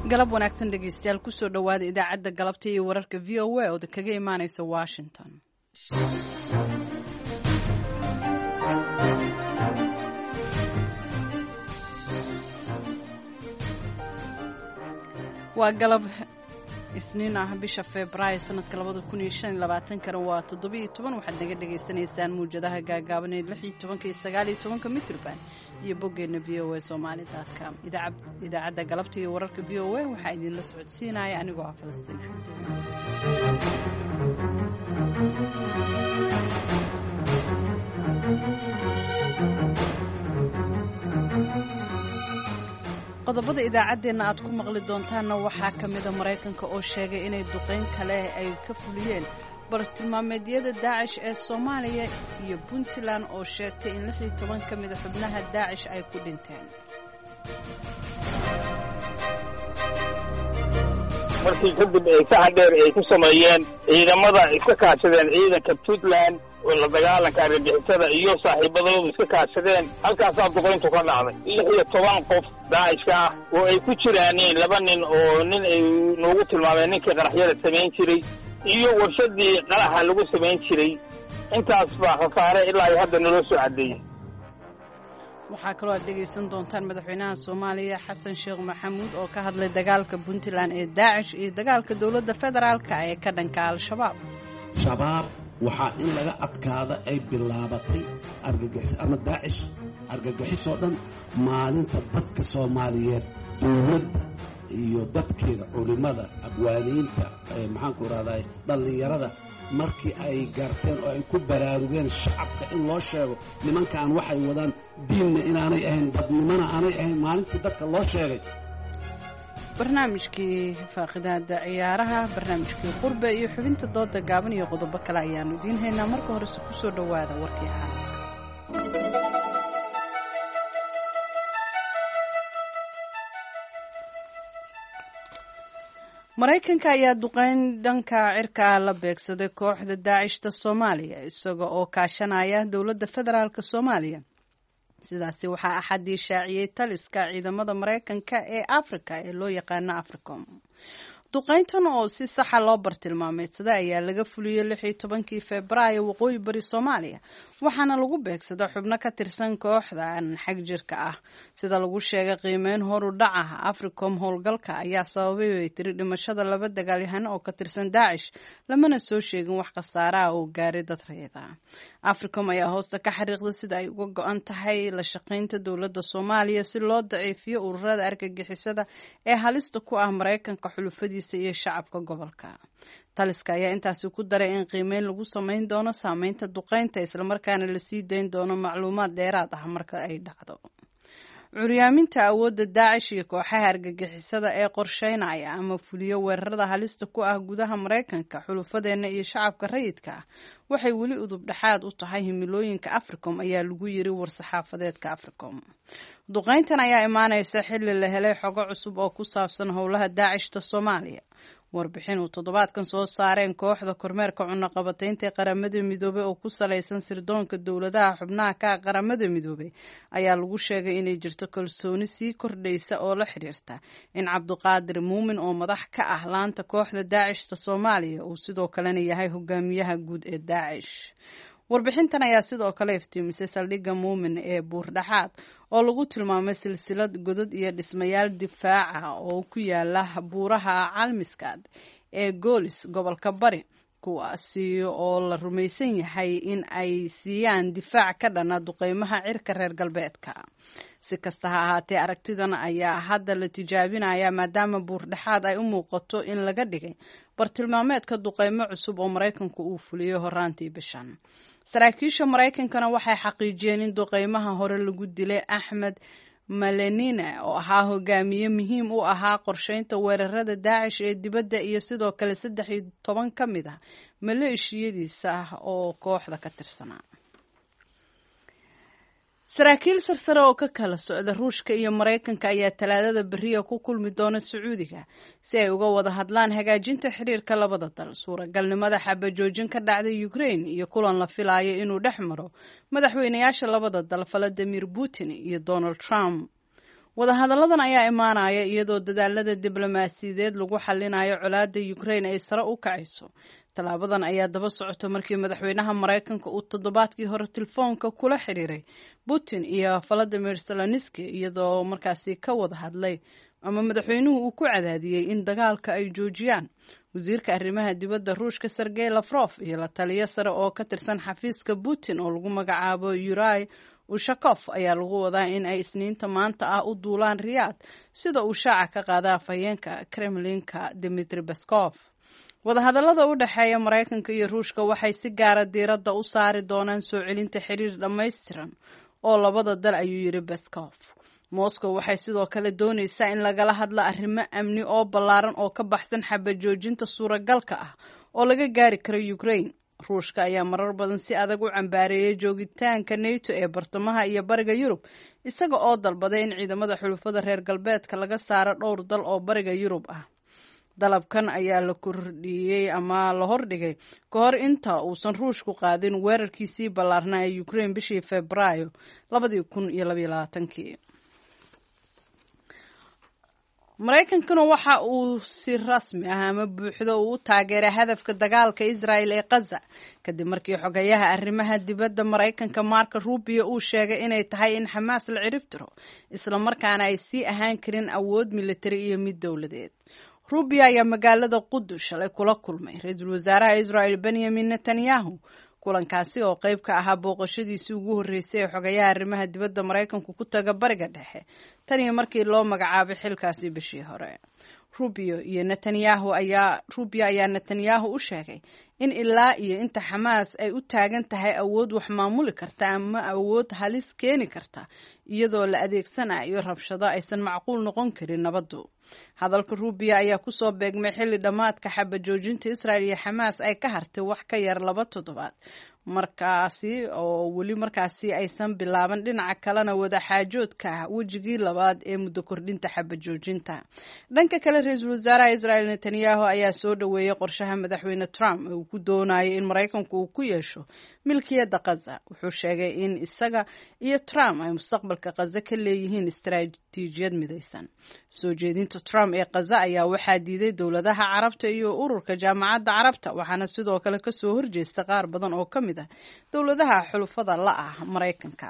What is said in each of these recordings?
galab wanaagsan dhegeystayaal kusoo dhawaada idaacadda galabta iyo wararka VOA oo kaga imaaneysa Washington. waa galab isniin ah bisha Febraayo sanadka 2025 kana waa 17 waxaad naga dhageysanaysaan muujadaha gaagaaban ee 16 iyo 19 mitrban iyo boggeena VOA Somali.com. idaacadda galabta iyo wararka VOA waxaa idin la socodsiinaya anigoo ah Falastiin qodobada idaacadeena aad ku maqli doontaanna waxaa ka mid ah Mareykanka oo sheegay inay duqeyn kale ay ka fuliyeen bartilmaameedyada Daesh ee Soomaaliya iyo Puntland oo sheegtay in 16 ka mid ah xubnaha Daesh ay ku dhinteen. markii kadib ay ka hadheer ay ku sameeyeen ciidamada iska kaashadeen ciidanka Puntland oo la dagaalanka argagixisada iyo saaxiibadooda iska kaashadeen halkaas duqeyntu ka dhacday 16 qof Daesh ah oo ay ku jiraan laba nin oo nin ay noogu tilmaameen ninkii qaraxyada sameyn jiray iyo warshadii qaraxa lagu sameyn jiray intaas baa khasaare ilaa hadda noo soo cadeeyay. waxaa kaloo aad dhegeysan doontaan madaxweynaha Soomaaliya Xasan Sheekh Maxamuud oo ka hadlay dagaalka Puntland ee Daesh iyo dagaalka dawladda federaalka ee ka dhanka Al-Shabaab. shabaab waxaa in laga adkaada ay bilaabatay argagixis ama Daesh argagixisoo dhan maalinta dadka Soomaaliyeed dawladda iyo dadkeeda culimada abwaaniinta maxaan ku raadayay dhalinyarada markii ay garteen oo ay ku baraarugeen shacabka in loo sheego nimankan waxay wadaan diinna inaanay ahayn dadnimana aanay ahayn maalintii dadka loo sheegay. barnaamijkii faaqidaada ciyaaraha barnaamijkii qurbe iyo xubinta dooda gaaban iyo qodobo kale ayaanu idiin haynaa. marka hore ku soo dhawaada warkii caalamka. Mareykanka ayaa duqeyn dhanka cirka la beegsaday kooxda Daeshta Soomaaliya isaga oo kaashanaya dawladda federaalka Soomaaliya. sidaasi waxaa axadii shaaciyay taliska ciidamada Mareykanka ee Afrika ee loo yaqaan Africom. duqeyntan oo si sax ah loo bartilmaameedsaday ayaa laga fuliyay 16 Febraayo waqooyi bari Soomaaliya waxaana lagu beegsaday xubno ka tirsan kooxdan xag jirka ah sida lagu sheegay qiimeyn horu dhaca Africom howlgalka ayaa sababay dhimashada laba dagaalyahan oo ka tirsan Daesh lamana soo sheegin wax khasaare ah oo gaaray dad rayid ah. Africom ayaa hoosta ka xariiqday sida ay uga go'an tahay la shaqeynta dawladda Soomaaliya si loo daciifiyo ururada argagixisada ee halista ku ah Mareykanka xulufadiisa iyo shacabka gobolka. taliska ayaa intaasi ku daray in qiimeyn lagu sameyn doono saameynta duqeynta isla markaana la sii dayn doono macluumaad dheeraad ah marka ay dhacdo. curyaaminta awoodda Daesh iyo kooxaha argagixisada ee qorsheynaya ama fuliyo weerarada halista ku ah gudaha Mareykanka xulufadeena iyo shacabka rayidka ah waxay weli udub dhaxaad u tahay himilooyinka Africom ayaa lagu yiri war-saxaafadeedka Africom. duqeyntan ayaa imaanaysa xilli la helay xogo cusub oo ku saabsan howlaha Daeshta Soomaaliya. warbixin uu toddobaadkan soo saareen kooxda kormeerka cunaqabataynta qaramada midoobay oo ku salaysan sirdoonka dawladaha xubnaha ka qaramada midoobay ayaa lagu sheegay inay jirto kalsooni sii kordhaysa oo la xiriirta in Cabdiqaadir Muumin oo madax ka ah laanta kooxda Daeshta Soomaaliya uu sidoo kalena yahay hogaamiyaha guud ee Daesh. warbixintan ayaa sidoo kale iftiimisay saldhigga Muumin ee Buurdhaxaad oo lagu tilmaamay silsilad godad iyo dhismayaal difaaca oo ku yaala buuraha Calmiskaad ee Goolis gobolka Bari kuwaasi oo la rumaysan yahay in ay siiyaan difaac ka dhana duqeymaha cirka reer galbeedka. si kasta ha ahaatee aragtidan ayaa hadda la tijaabinaya maadaama Buurdhaxaad ay u muuqato in laga dhigay bartilmaameedka duqeymo cusub oo Mareykanku uu fuliyay horaantii bishan. saraakiisha Mareykankana waxay xaqiijiyeen in duqeymaha hore lagu dilay Axmed Malenina oo ahaa hogaamiye muhiim u ahaa qorsheynta weerarada Daesh ee dibadda iyo sidoo kale 13 ka mid ah maleeshiyadiisa oo kooxda ka tirsanaa. saraakiil sarsare oo ka kala socda Ruushka iyo Mareykanka ayaa Talaadada beriya ku kulmi doona Sacuudiga si ay uga wada hadlaan hagaajinta xiriirka labada dal. suuragalnimada xabajoojin ka dhacday Ukraine iyo kulan la filayo inuu dhex maro madaxweynayaasha labada dal Vladimir Putin iyo Donald Trump. wadahadalladan ayaa imaanaya iyadoo dadaalada diblomaasiyadeed lagu xallinayo colaadda Ukraine ay sare u kacayso. Tallaabadan ayaa daba socota markii madaxweynaha Mareykanka uu toddobaadkii hore telefoonka kula xiriiray Putin iyo Volodymyr Zelensky iyadoo markaasi ka wada hadlay ama madaxweynuhu uu ku cadaadiyey in dagaalka ay joojiyaan. wasiirka arrimaha dibadda Ruushka Sergey Lavrov iyo la taliye sare oo ka tirsan xafiiska Putin oo lagu magacaabo Yuri Ushakov ayaa lagu wadaa in ay Isniinta maanta ah u duulaan Riyadh sida uu shaaca ka qaaday afhayeenka Kremlinka Dmitry Peskov. wadahadallada u dhexeeya Mareykanka iyo Ruushka waxay si gaara diiradda u saari doonaan soo celinta xiriir dhammaystiran oo labada dal, ayuu yiri Peskov. Moscow waxay sidoo kale doonaysaa in lagala hadlo arrimo amni oo ballaaran oo ka baxsan xabad joojinta suuragalka ah oo laga gaari karo Ukraine. Ruushka ayaa marar badan si adag u cambaareeyay joogitaanka NATO ee bartamaha iyo bariga Yurub, isaga oo dalbaday in ciidamada xulafada reer galbeedka laga saaro dhowr dal oo bariga Yurub ah. dalabkan ayaa la kordhiyey ama la hordhigay ka hor inta uusan Ruushku qaadin weerarkiisii ballaarnaa ee Ukraine bishii Febraayo 2022. Mareykankuna waxa uu si rasmi ah ama buuxda u taageeray hadafka dagaalka Israel ee Gaza kadib markii xogayaha arrimaha dibadda Mareykanka Marco Rubio uu sheegay inay tahay in Xamaas la cirib tiro isla markaana ay sii ahaan karin awood militari iyo mid dowladeed. Rubio ayaa magaalada Qudus shalay kula kulmay ra'iisul wasaaraha Israel Benjamin Netanyahu, kulankaasi oo qayb ka ahaa booqashadiisii ugu horreysay ee xogayaha arrimaha dibadda Mareykanku ku taga bariga dhexe tan iyo markii loo magacaabay xilkaasi bishii hore. Rubio ayaa Netanyahu u sheegay in ilaa iyo inta Xamaas ay u taagan tahay awood wax maamuli karta ama awood halis keeni karta iyadoo la adeegsanayo rabshado aysan macquul noqon karin nabaddu. Hadalka Rubio ayaa ku soo beegmay xilli dhamaadka xabad joojinta Israel iyo Xamaas ay ka hartay wax ka yar 2 toddobaad. weli markaasi aysan bilaaban dhinaca kalena wada xaajoodka wejigii labaad ee muddo kordhinta xabad joojinta. Dhanka kale, ra'iisul wasaaraha Israel Netanyahu ayaa soo dhaweeyay qorshaha madaxweyne Trump ee uu ku doonayo in Mareykanku uu ku yeesho milkiyadda Gaza. Wuxuu sheegay in isaga iyo Trump ay mustaqbalka Gaza ka leeyihiin istaraatiijiyad midaysan. Soo jeedinta Trump ee Gaza ayaa waxaa diiday dowladaha Carabta iyo ururka Jaamacadda Carabta, waxaana sidoo kale ka soo horjeesta qaar badan oo ka mid ah dowladaha xulafada la ah Mareykanka.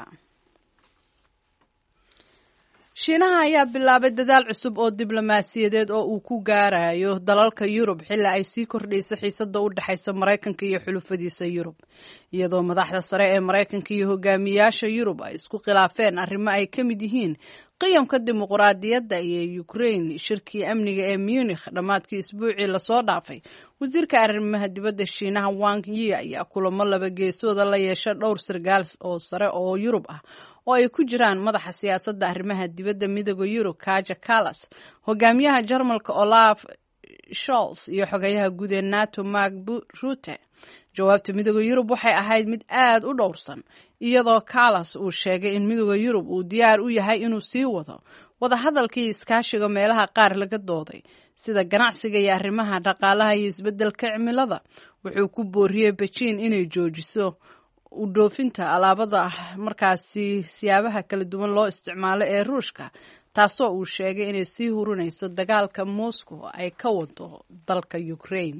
Shiinaha ayaa bilaabay dadaal cusub oo diblomaasiyadeed oo uu ku gaarayo dalalka Yurub xilli ay sii kordhayso xiisadda u dhaxaysa Mareykanka iyo xulafadiisa Yurub, iyadoo madaxda sare ee Mareykanka iyo hogaamiyaasha Yurub ay isku khilaafeen arrimo ay ka mid yihiin qiyamka dimuqraadiyadda iyo Ukraine. Shirkii amniga ee Munich dhamaadkii isbuucii la soo dhaafay, wasiirka arrimaha dibadda Shiinaha Wang Yi ayaa kulamo laba geesooda la yeeshay dhowr sargaal oo sare oo Yurub ah oo ay ku jiraan madaxa siyaasadda arrimaha dibadda midowga Yurub Kaja Kallas, hogaamiyaha Jarmalka Olaf Scholz iyo xogayaha guud ee NATO Mark Rutte. Jawaabta midowga Yurub waxay ahayd mid aad u dhowrsan, iyadoo Kallas uu sheegay in midowga Yurub uu diyaar u yahay inuu sii wado wadahadalkii iskaashiga meelaha qaar laga dooday sida ganacsiga iyo arrimaha dhaqaalaha iyo isbeddelka cimilada. Wuxuu ku booriyey Beijing inay joojiso u dhoofinta alaabada markaasi siyaabaha kala duwan loo isticmaalo ee Ruushka, taasoo uu sheegay inay sii hurinayso dagaalka Moscow ay ka wado dalka Ukraine.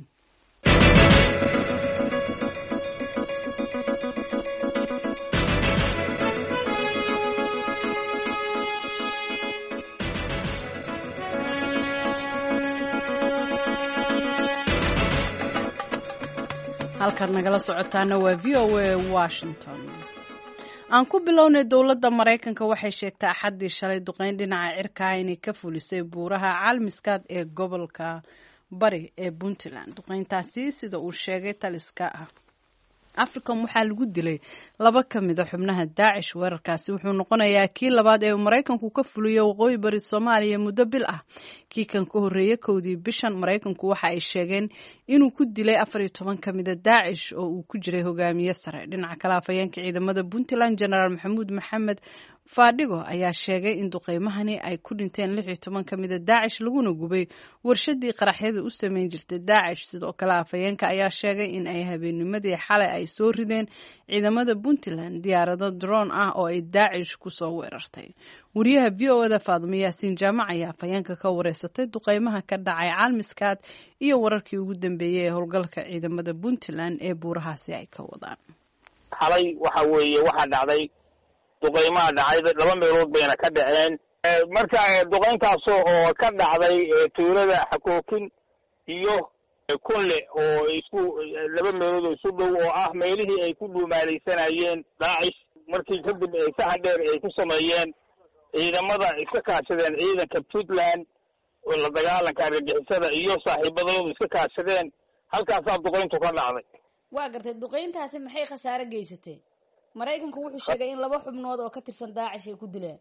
halkan nagala socotaana waa VOA Washington. aan ku bilownay dowladda Mareykanka waxay sheegtay Axaddii shalay duqeyn dhinaca cirka inay ka fulisay buuraha Caalmiskaad ee gobolka bari ee Puntland. duqeyntaasi sida uu sheegay taliska Africom waxaa lagu dilay 2 ka mid ah xubnaha Daacish. weerarkaasi wuxuu noqonayaa kii labaad ee Mareykanku ka fuliyo waqooyi bari Soomaaliya muddo bil ah. kii kan ka horreeyay 1 bishan Mareykanku waxa ay sheegeen inuu ku dilay 14 ka mid ah Daacish oo uu ku jiray hogaamiye sare. dhinaca kale, afhayeenka ciidamada Puntland General Maxamuud Maxamed Faadhigo ayaa sheegay in duqeymahani ay ku dhinteen 16 ka mid ah Daacish laguna gubay warshadii qaraxyada u sameyn jirtay Daacish. sidoo kale, afhayeenka ayaa sheegay in ay habeennimadii xalay ay soo rideen ciidamada Puntland diyaarado drone ah oo ay Daacish ku soo weerartay. wariyaha VOA Faadumo Yaasiin Jaamac ayaa afhayeenka ka wareysatay duqeymaha ka dhacay Caalmiskaad iyo wararkii ugu dambeeyay ee howlgalka ciidamada Puntland ee buurahaasi ay ka wadaan. xalay waxa weeye waxa dhacday duqeymaha dhacay laba meelood bayna ka dhaceen marka duqeyntaas oo ka dhacday tuulada Xakookin iyo Kunle oo isku laba meelood oo isu dhow oo ah meelihii ay ku dhuumaalaysanayeen Daacish markii kadib ay sax dheer ay ku sameeyeen ciidamada iska kaashadeen ciidanka Puntland oo la dagaalanka argagixisada iyo saaxiibadooda iska kaashadeen halkaas duqeyntu ka dhacday. waa gartay duqeyntaasi maxay khasaare geysatay? Mareykanku wuxuu sheegay in laba xubnood oo ka tirsan Daacish ay ku dileen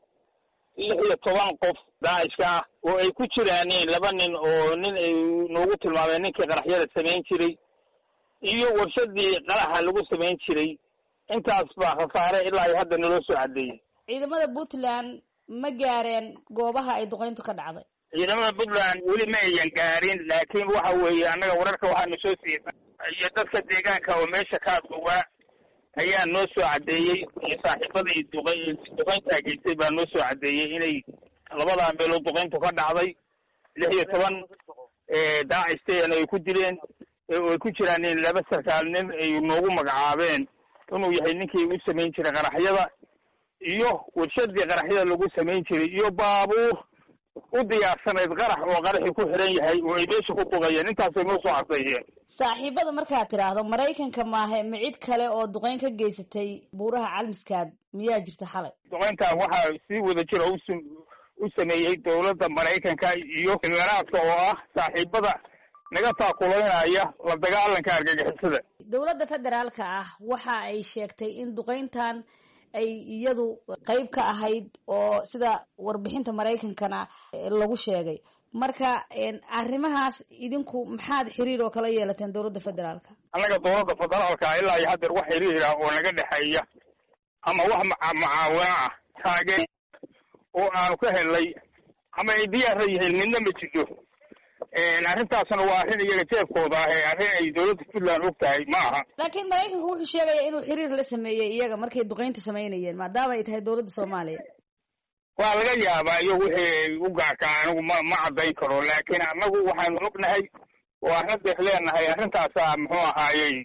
16 qof Daacishka oo ay ku jiraan laba nin oo nin ay noogu tilmaameen ninkii qaraxyada sameyn jiray iyo warshadii qaraxa lagu sameyn jiray intaas baa khasaare ilaa hadda naloo soo cadeeyay. ciidamada Puntland ma gaareen goobaha ay duqeyntu ka dhacday? ciidamada Puntland weli ma ayan gaarin laakiin waxa weeye annaga wararka waxaanu soo siiyay iyo dadka deegaanka oo meesha ka dhawaa ayaa noo soo cadeeyay saaxiibadii duqeynta geystay baa noo soo cadeeyay inay labada meelood duqeyntu ka dhacday 16 Daacishteen ay ku dileen oo ay ku jiraan laba sarkaal nin ay noogu magacaabeen inuu yahay ninkii u sameyn jiray qaraxyada iyo warshadii qaraxyada lagu sameyn jiray iyo baabuur u diyaarsanayd qarax oo qaraxi ku xiran yahay oo ay meesha ku duqayeen intaasay noo soo cadeeyeen. saaxiibada markaad tiraahdo Mareykanka maahe micid kale oo duqeyn ka geysatay buuraha Caalmiskaad miyaa jirta xalay? duqeynta waxaa si wada jira u sameeyay dowladda Mareykanka iyo Imaaraadka oo ah saaxiibada naga taakuleynaya la dagaalanka argagixisada. dowladda federaalka ah waxa ay sheegtay in duqeyntan ay iyadu qayb ka ahayd oo sida warbixinta Mareykankana lagu sheegay. marka arrimahaas idinku maxaad xiriir oo kala yeelateen dowladda federaalka? annaga dowladda federaalka ilaa iyo hadda wax xiriir ah oo naga dhaxeeya ama wax macaawina ah taageer oo aan ka helay ama ay diyaar yihiin midna ma jiro. arrintaasna waa arrin iyaga jeebkooda ah arrin ay dowladda Puntland og tahay ma aha. laakiin Mareykanku wuxuu sheegay inuu xiriir la sameeyay iyaga markay duqeynta sameynayeen maadaama ay tahay dowladda Soomaaliya. waa laga yaabaa iyo wixii u gaarka anigu ma cadayn karo laakiin anagu waxaanu ognahay oo arrinta leenahay arrintaas muxuu ahaayay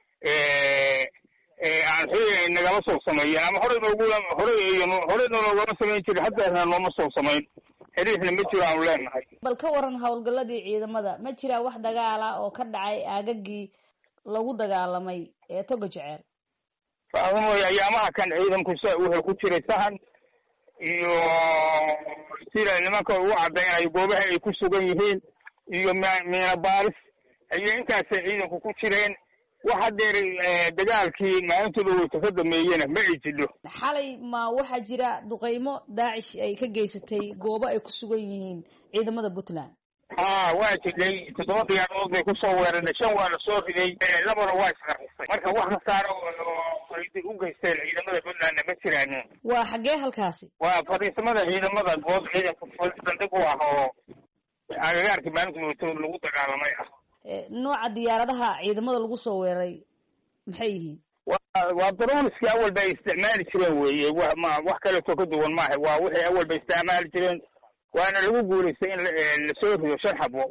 aan xiriir nagala soo sameeyay ama hore noogama sameyn jiray hadda nooma soo sameyn xiriirna ma jiro aan leenahay. bal ka waran howlgaladii ciidamada ma jira wax dagaala oo ka dhacay aagagii lagu dagaalamay ee Togo Jecel? faadumo ayaamaha kan ciidanku wuxuu ku jiray sahan iyo sida nimanka ugu cadaynayo goobaha ay ku sugan yihiin iyo meena baaris ayay intaas ciidanku ku jireen. waxa dheer dagaalkii maalintii uu ka dameeyeen ma ay jiro. xalay ma waxa jira duqeymo Daacish ay ka geysatay goobo ay ku sugan yihiin ciidamada Puntland? waa jiray 7 diyaaradood bay ku soo weerareen 5 waa la soo riday labana waa isqarxisay marka wax khasaaro oo ay u geysteen ciidamada Puntland ma jiraan. waa xagee halkaasi? waa fariisamada ciidamada good ciidanka Puntland ku ah oo agagaarka maalintii lagu dagaalamay ah. nooca diyaaradaha ciidamada lagu soo weeraray maxay yihiin? waa drone-iska awal bay isticmaali jireen weeye wax kale oo ka duwan maaha. waa wixii awal bay isticmaali jireen waana lagu guuleystay in la soo rido 5 xabo.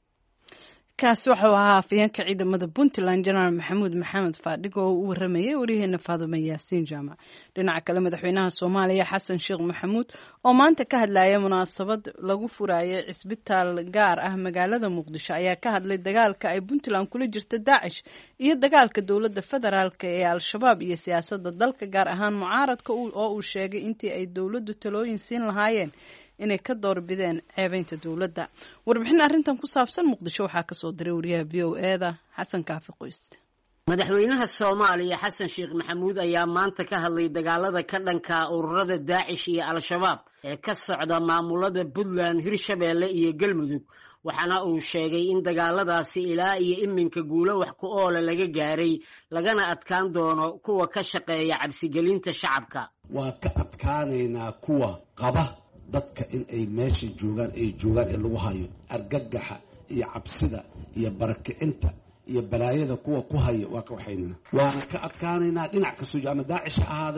kaasi wuxuu ahaa afhayeenka ciidamada Puntland General Maxamuud Maxamed Faadhigo oo u waramayay wariyaheena Faadumo Yaasiin Jaamac. dhinaca kale madaxweynaha Soomaaliya Xasan Sheekh Maxamuud oo maanta ka hadlaya munaasabad lagu furayay cisbitaal gaar ah magaalada Muqdisho ayaa ka hadlay dagaalka ay Puntland kula jirto Daacish iyo dagaalka dowladda federaalka ee Al-Shabaab iyo siyaasadda dalka gaar ahaan mucaaradka oo uu sheegay intii ay dowladdu talooyin siin lahaayeen inay ka doorbideen ceebaynta dowladda. warbixin arrintan ku saabsan Muqdisho waxaa ka soo diray wariyaha VOA Xasan Kaafi Qoyste. madaxweynaha Soomaaliya Xasan Sheekh Maxamuud ayaa maanta ka hadlay dagaalada ka dhanka ururada Daacish iyo Al-Shabaab ee ka socda maamulada Puntland, Hirshabeelle iyo Galmudug. waxaana uu sheegay in dagaaladaasi ilaa iyo iminka guulo wax ku oole laga gaaray lagana adkaan doono kuwa ka shaqeeya cabsigelinta shacabka. waa ka adkaanaynaa kuwa qaba dadka in ay meesha joogaan in lagu hayo argagaxa iyo cabsida iyo barakicinta iyo balaayada kuwa ku haya waa ka waxaynana waana ka adkaanaynaa dhinac kastoo ama Daacish ha ahaadeeno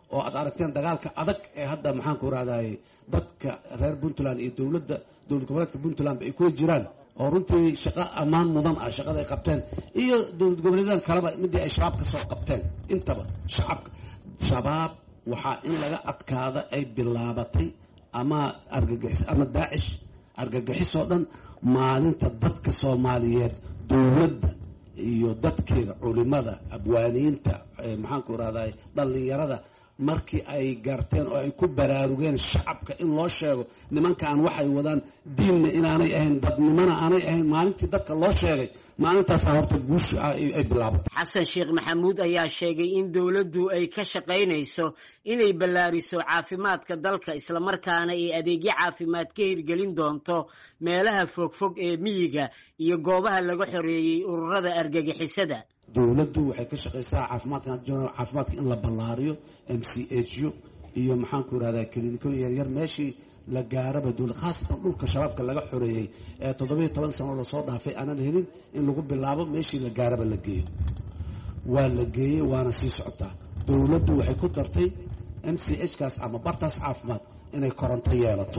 oo aad aragteen dagaalka adag ee hadda maxaan ku rahdaay dadka reer Puntland iyo dowlad goboleedka Puntland ay ku jiraan oo runtii shaqo ammaan mudan ah shaqada ay qabteen iyo dowlad goboleedan kaleba midii ay shabaab ka soo qabteen intaba shacabka shabaab waxaa in laga adkaada ay bilaabatay ama argagixis ama daacish argagixisoo dhan maalinta dadka Soomaaliyeed dowladda iyo dadkeeda culimada abwaaniinta maxaan ku rahdaay dhalinyarada markii ay garteen oo ay ku baraarugeen shacabka in loo sheego nimankan waxay wadaan diinna inaanay ahayn dadnimana aanay ahayn maalintii dadka loo sheegay maalintaas horta guusha ay bilaabatay. Xasan Sheekh Maxamuud ayaa sheegay in dawladdu ay ka shaqaynayso inay ballaariso caafimaadka dalka isla markaana ay adeegyo caafimaad ka hirgelin doonto meelaha fogfog ee miyiga iyo goobaha laga xoreeyay ururada argagixisada. dawladdu waxay ka shaqaysaa caafimaadka in la ballaariyo MCHyo iyo maxaan ku rahdaa kliiniko yar meeshii la gaaraba dawlad khaasatan dhulka shabaabka laga xoreeyay ee 17 sano la soo dhaafay aanan helin in lagu bilaabo meeshii la gaaraba la geeyo waa la geeyay waana sii socotaa. dawladdu waxay ku dartay MCH kaas ama bartaas caafimaad inay koronto yeelato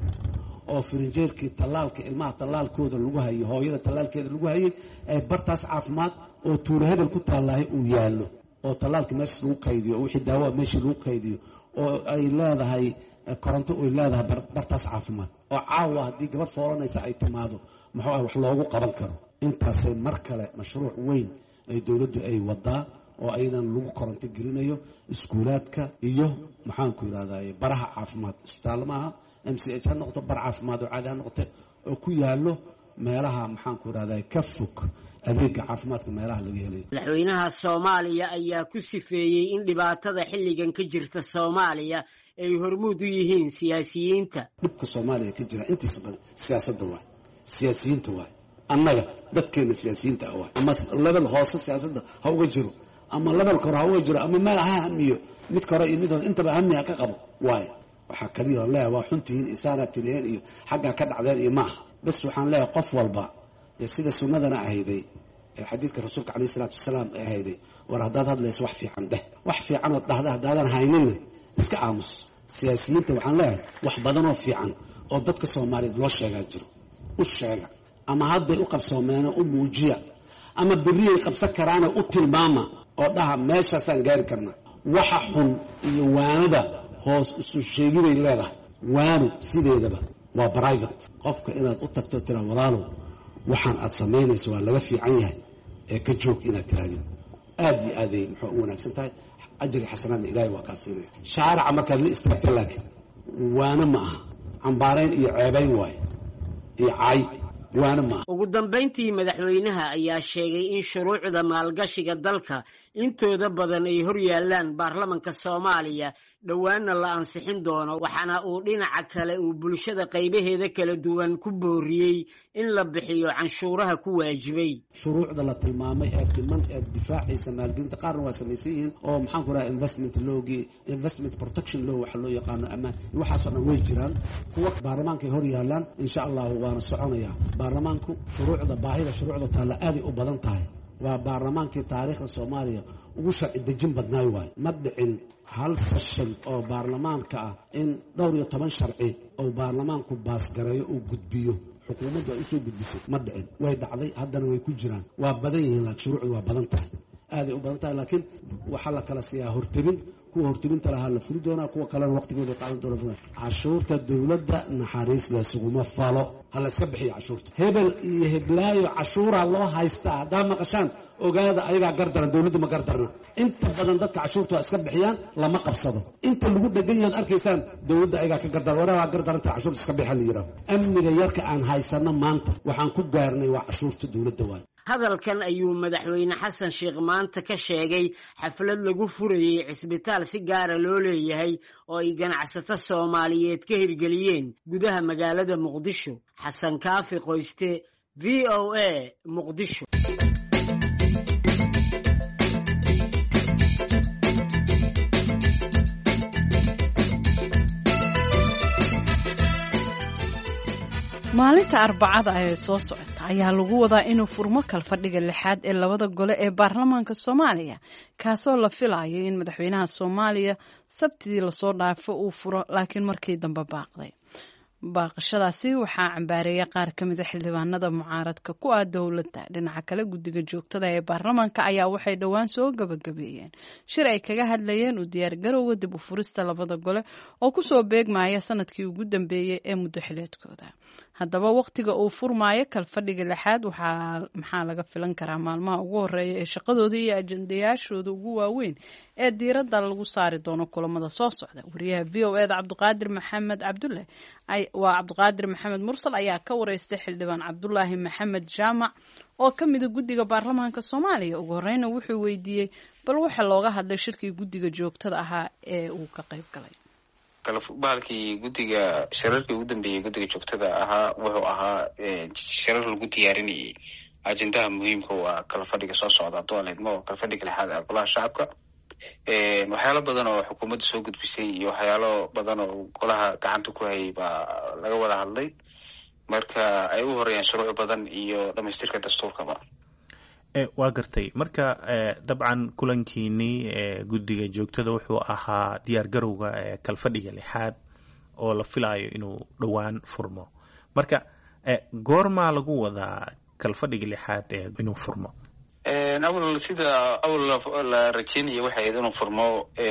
oo firinjeerkii talaalka ilmaha talaalkooda lagu hayo hooyada talaalkeeda lagu hayay ay bartaas caafimaad oo tuulo hebel ku taalahay uu yaalo oo talaalka meesha lagu kaydiyo oo wixii daawo meesha lagu kaydiyo oo ay leedahay koronto oo leedahay bartaas caafimaad oo caawa haddii gabar foolanaysa ay timaado muxuu wax loogu qaban karo. intaasay mar kale mashruuc weyn ay dawladdu ay wadaa oo aydan lagu koronto gelinayo iskuulaadka iyo maxaan ku yiraahdaa baraha caafimaad isbitaal maaha MCH ha noqoto bar caafimaad oo caadi ha noqoto oo ku yaalo meelaha maxaan ku yiraahdaa ka fog adeega caafimaadka meelaha laga helayo. madaxweynaha Soomaaliya ayaa ku sifeeyay in dhibaatada xilligan ka jirta Soomaaliya ay hormuud u yihiin siyaasiyiinta. dhibka Soomaaliya ka jira intiisa badan siyaasadda waa siyaasiyiinta waa annaga dadkeena siyaasiyiinta ah ama level hoose siyaasadda ha uga jiro ama level kor ha uga jiro ama meel ha hamiyo mid kore iyo mid hoose intaba hamiya ka qabo waay waxa kaliya waa xuntiin isaana tireen iyo xagga ka dhacdeen iyo maaha bas waxaan leeyahay qof walba sida sunnadana ahayday ee xadiidka rasuulka kaleey salaatu wasalaam ahayday war hadaad hadlayso wax fiican dheh wax fiican oo dhahda hadaadan haynin iska aamus. siyaasiyiinta waxaan leeyahay wax badan oo fiican oo dadka Soomaaliyeed loo sheegaa jiro u sheega ama hadday u qabsoomeen u muujiya ama biriyay qabsan karaan u tilmaama oo dhaha meeshaasaan gaari karnaa. waxa xun iyo waanada hoos isu sheegiday leedahay waanu sideedaba waa private qofka inaad u tagto tira walaalow waxaan aad samaynayso waa laga fiican yahay ee ka joog inaad tiraadid aad iyo aad ay muxuu u wanaagsan tahay ajri xasanaadna ilaahay waa ka siinaya. shaarica markaad la istaagto laakiin waana ma aha cambaarayn iyo ceebayn waay iyo caay waana ma aha. ugu dambayntii madaxweynaha ayaa sheegay in shuruucda maalgashiga dalka intooda badan ay hor yaalaan baarlamaanka Soomaaliya dhawaana la ansixin doono waxaana uu dhinaca kale uu bulshada qaybaheeda kala duwan ku booriyay in la bixiyo canshuuraha ku waajibay. shuruucda la tilmaamay ee dhiman ee difaacaysa maalgelinta qaarna waa samaysan oo maxaan ku rahaa investment protection law waxa loo yaqaan ama waxaas oo dhan way jiraan kuwa baarlamaanka hor yaalaan insha Allah waana soconaya. baarlamaanku shuruucda baahida shuruucda taala aad u badan tahay waa baarlamaankii taariikhda Soomaaliya ugu sharci dejin badnaay waay ma dhicin hal session oo baarlamaanka ah in 12 sharci oo baarlamaanku baas gareeyo oo gudbiyo xukuumaddu ay soo gudbisay ma dhicin way dhacday haddana way ku jiraan waa badan yihiin laakiin shuruucdu waa badan tahay aad u badan tahay laakiin waxa la kala siyaa hortabin kuwa hortabinta laha la furi doonaa kuwa kalena waqtigooda qaadan doona. cashuurta dawladda naxariis la suguma falo hala iska bixiyo cashuurta hebel iyo heblaayo cashuura loo haystaa hadaa maqashaan ogaada ayagaa gardaran dawladdu ma gardarna. inta badan dadka cashuurta waa iska bixiyaan lama qabsado inta lagu dhagan yahay arkaysaan dawladda ayagaa ka gardaran waraha gardaranta cashuurta iska bixa la yiraahdo. amniga yarka aan haysano maanta waxaan ku gaarnay waa cashuurta dawladda waay. hadalkan ayuu madaxweyne Xasan Sheekh maanta ka sheegay xaflad lagu furayay cisbitaal si gaar ah loo leeyahay oo ay ganacsato Soomaaliyeed ka hirgeliyeen gudaha magaalada Muqdisho. Xasan Kaafi Qoyste VOA Muqdisho. maalinta arbacada ee soo socota ayaa lagu wadaa inuu furmo kalfadhiga lixaad ee labada gole ee baarlamaanka soomaaliya kaasoo la filayo in madaxweynaha soomaaliya sabtidii lasoo dhaafo uu furo laakiin markii dambe baaqday baaqashadaasi waxaa cambaareeya qaar ka mida xildhibaanada mucaaradka ku ah dowladda. dhinaca kale guddiga joogtada ee baarlamaanka ayaa waxay dhowaan soo gabagabeeyeen shir ay kaga hadlayeen u diyaargarowga dib u furista labada gole oo kusoo beegmaya sanadkii ugu dambeeyey ee muddo xileedkooda. haddaba waqtiga uu furmaayo kalfadhiga lixaad maxaa laga filan karaa maalmaha ugu horeeya ee shaqadooda iyo ajandayaashooda ugu waaweyn ee diiradda lagu saari doono kulamada soo socda. wariyaha v o eda cabdiqaadir maxamed cabdulle waa cabdiqaadir maxamed mursal ayaa ka wareystay xildhibaan cabdulaahi maxamed jaamac oo ka mida guddiga baarlamaanka soomaaliya. ugu horeyna wuxuu weydiiyey bal waxa looga hadlay shirkii guddiga joogtada ahaa ee uu ka qayb galay. bahalkii guddiga shirarkii ugu dambeeyey guddiga joogtada ahaa wuxuu ahaa shirar lagu diyaarinayay ajendaha muhiimka waa kalfadhiga soo socda doaleedmo kalfadhiga lixaad ee golaha shacabka. waxyaalo badan oo xukuumadda soo gudbisay iyo waxyaalo badan oo golaha gacanta ku hayay baa laga wada hadlay, marka ay u horeeyaan shuruuc badan iyo dhamaystirka dastuurkaba. waa gartay. marka dabcan kulankiinii guddiga joogtada wuxuu ahaa diyaar garowga kalfadhiga lixaad oo la filayo inuu dhowaan furmo. marka goormaa lagu wadaa kalfadhiga lixaad inuu furmo? sida awal la rajeynaya waxay ahayd inuu furmo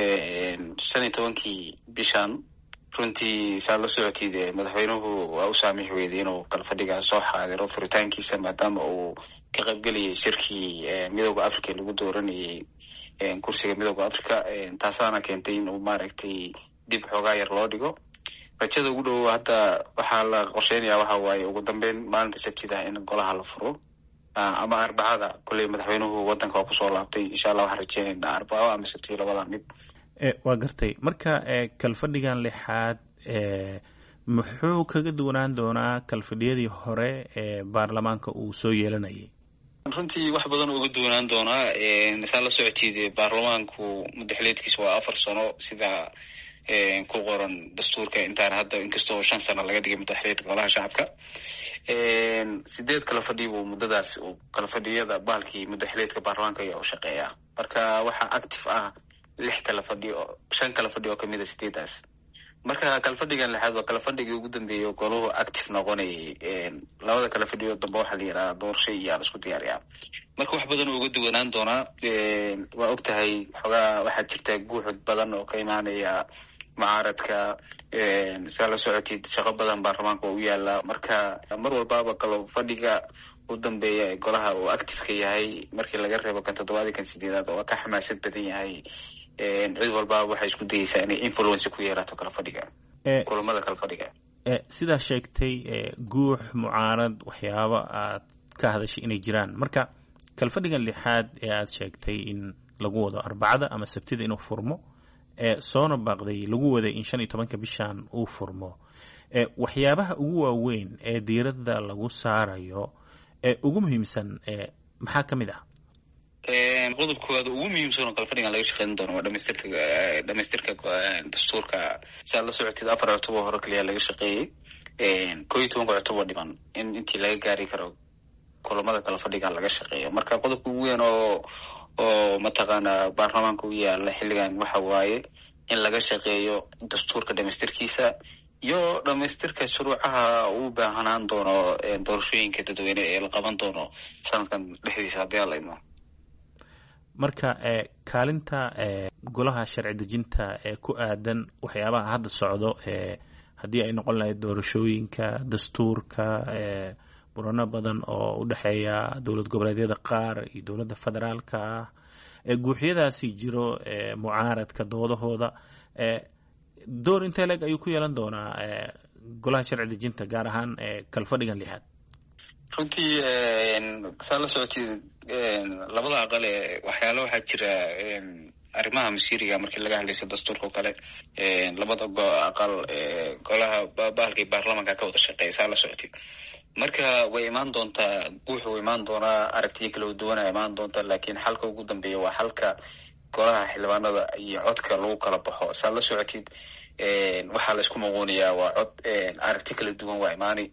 15 bishan. runtii saad la socotid madaxweynuhu waa u saamix weyday inuu kalfadhiga soo xaadiro furitaankiisa maadaama uu ka qaybgelayay shirkii midooda africa lagu dooranayay kursiga midooda africa. taasaana keentay in uu maaragtay dib xoogaa yar loo dhigo. rajada ugu dhow hadda waxaa la qorsheynaya waxa waaye ugu dambeyn maalinta sabtida in golaha la furo ama arbacada. kolley madaxweynuhu wadanka waa kusoo laabtay, insha allah waxaan rajeynaynaa arbaco ama sabti labada mid. waa gartay. marka kalfadhigan lixaad muxuu kaga duwanaan doonaa kalfadhiyadii hore ee baarlamaanka uu soo yeelanayay? runtii wax badan uga duwanaan doonaa. saa la socotid baarlamaanku muddaxileedkiisa waa 4 sano sida ku qoran dastuurka. intaan hadda inkastoo 5 sano laga dhigay muddaxileedka golaha shacabka. 8 kala fadhi buu muddadaas kalfadhiyada bahalkii muddaxileedka baarlamaanka ayaa u shaqeeya. marka waxaa active ah 6 kala fadhi oo 5 kala fadhi oo kamid ah 8daas. marka kalfadhigan lixaad waa kalafadhigii ugu dambeeyay goluhu active noqonayay. labada kala fadhiyo dambe waxaa la yidhaha doorasho iyo la isku diyaariyaa. marka wax badan uga duwanaan doonaa. waa ogtahay xoogaa waxaa jirta guuxud badan oo ka imaanaya mucaaradka. saa la socotid shaqo badan baarlamaanka oo u yaala. marka mar walbaaba kalafadhiga u dambeeya ee golaha uu active-ka yahay markii laga reebo kan 7 kan 8 oo ka xamaasad badan yahay. cid walbaa waxay isku dayeysaa inay influence ku yeerato kalafadhiga kulamada kalafadhiga. sidaa sheegtay guux mucaarad waxyaabo aad ka hadashay inay jiraan. marka kalfadhigan lixaad ee aad sheegtay in lagu wado arbacada ama sabtida inuu furmo soona baaqday lagu waday in 15 bishan uu furmo. waxyaabaha ugu waaweyn ee diiradda lagu saarayo ugu muhiimsan maxaa ka mid ah? qodobkooda ugu muhiimsan oo kalfadhigan laga shaqeyn doono waa dhamaystirka dastuurka. saa la socotid 4 October hore kaliya laga shaqeeyey. 11 October dhiman in intii laga gaari karo kulamada kalfadhigan laga shaqeeyo. marka qodobka ugu weyn oo mataqaana baarlamaanka u yaala xilligan waxa waaye in laga shaqeeyo dastuurka dhamaystirkiisa iyo dhamaystirka shuruucaha uu baahanaan doono doorashooyinka dadweyne ee la qaban doono sanadkan dhexdiisa haddii aan la idmo. marka kaalinta golaha sharci dejinta ee ku aadan waxyaabaha hadda socdo haddii ay noqon lahayd doorashooyinka dastuurka murano badan oo u dhexeeya dowlad goboleedyada qaar iyo dowladda federaalka ah guuxyadaasi jiro mucaaradka doodahooda door intee leeg ayuu ku yeelan doonaa golaha sharci dejinta gaar ahaan kalfadhigan lixaad? runtii saa la socotid labada aqal waxyaalo waxaa jira arrimaha masiiriga markii laga hadlaysa dastuurka oo kale. labada aqal golaha bahalkii baarlamaanka ka wada shaqeeya saa la socotid. marka way imaan doontaa guuxa way imaan doonaa aragtiyo kala duwana imaan doonta laakiin xalka ugu dambeeya waa xalka golaha xildhibaanada iyo codka lagu kala baxo. saa la socotid waxaa la isku muquunayaa waa cod aragti kala duwan waa imaani.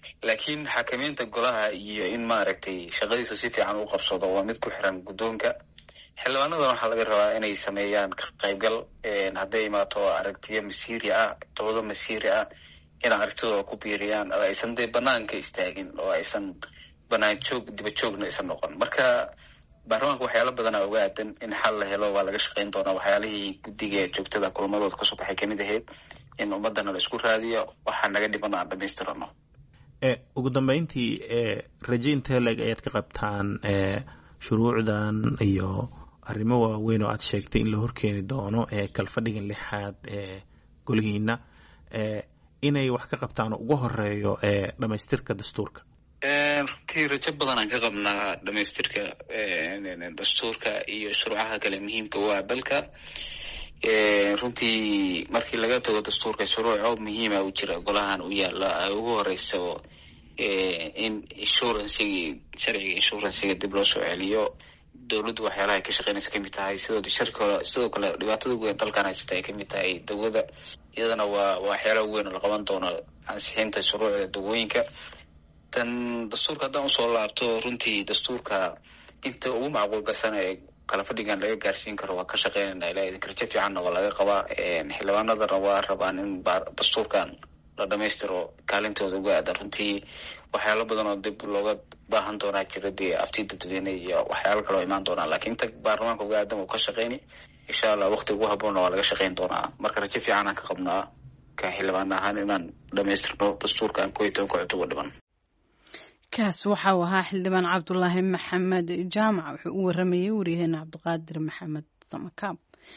laakiin xakamaynta golaha iyo in maaragtay shaqadiisa si fiican u qabsado waa mid ku xiran guddoonka. xildhibaanadan waxaa laga rabaa inay sameeyaan ka qaybgal hadday imaato aragtiyo masiiri ah, doodo masiiri ah, in aragtidooda ku biiriyaan oo aysan dee banaanka istaagin oo aysan banaan joog diba joogna aysan noqon. marka baarlamaanka waxyaalo badana uga aadan in xal la helo waa laga shaqayn doonaa. waxyaalihii guddiga joogtada kulamadooda kasoo baxay kamid ahayd in ummadana la isku raadiyo waxaa naga dhiman aan dhamaystirano. ugu dambeyntii raje intee leeg ayaad ka qabtaan shuruucdan iyo arrimo waaweyn oo aad sheegtay in la horkeeni doono kalfadhigan 6aad golihiina inay wax ka qabtaan ugu horeeyo dhamaystirka dastuurka? runtii rajo badan aan ka qabnaa dhamaystirka dastuurka iyo shuruucaha kale muhiimka u ah dalka. runtii markii laga tago dastuurka shuruuco muhiima u jira golahan u yaala ay ugu horeyso in sharciga inshuransiga dib loo soo celiyo. dowladdu waxyaalaha ay ka shaqeynaysa kamid tahay sidoo kale dhibaatada ugu weyn dalkan haysata ay kamid tahay dawada. iyadana waa waxyaalaha ugu weyn oo la qaban doono ansixinta shuruucda dawooyinka. tan dastuurka haddaan usoo laabto, runtii dastuurka inta ugu macquulgasan ee kala fadhigan laga gaarsiin karo waa ka shaqeynayna. ilaa idinka rajo fiicanna waa laga qabaa. xildhibaanadana waa rabaan in dastuurkan la dhamaystiro kaalintooda uga aadan. runtii waxyaalo badan oo dib looga baahan doonaa jira dee aftii dadweyne iyo waxyaalo kale oo imaan doonaa, laakiin inta baarlamaanka uga aadan uu ka shaqeyni insha allah waqti ugu haboonna waa laga shaqeyn doonaa. marka rajo fiican aan ka qabnaa ka xildhibaan ahaan inaan dhamaystirno dastuurkan 11 cutub dhiban. kaas waxa uu ahaa xildhibaan cabdulaahi maxamed jaamac. wuxuu u waramayay waryaheena cabdiqaadir maxamed samakaab.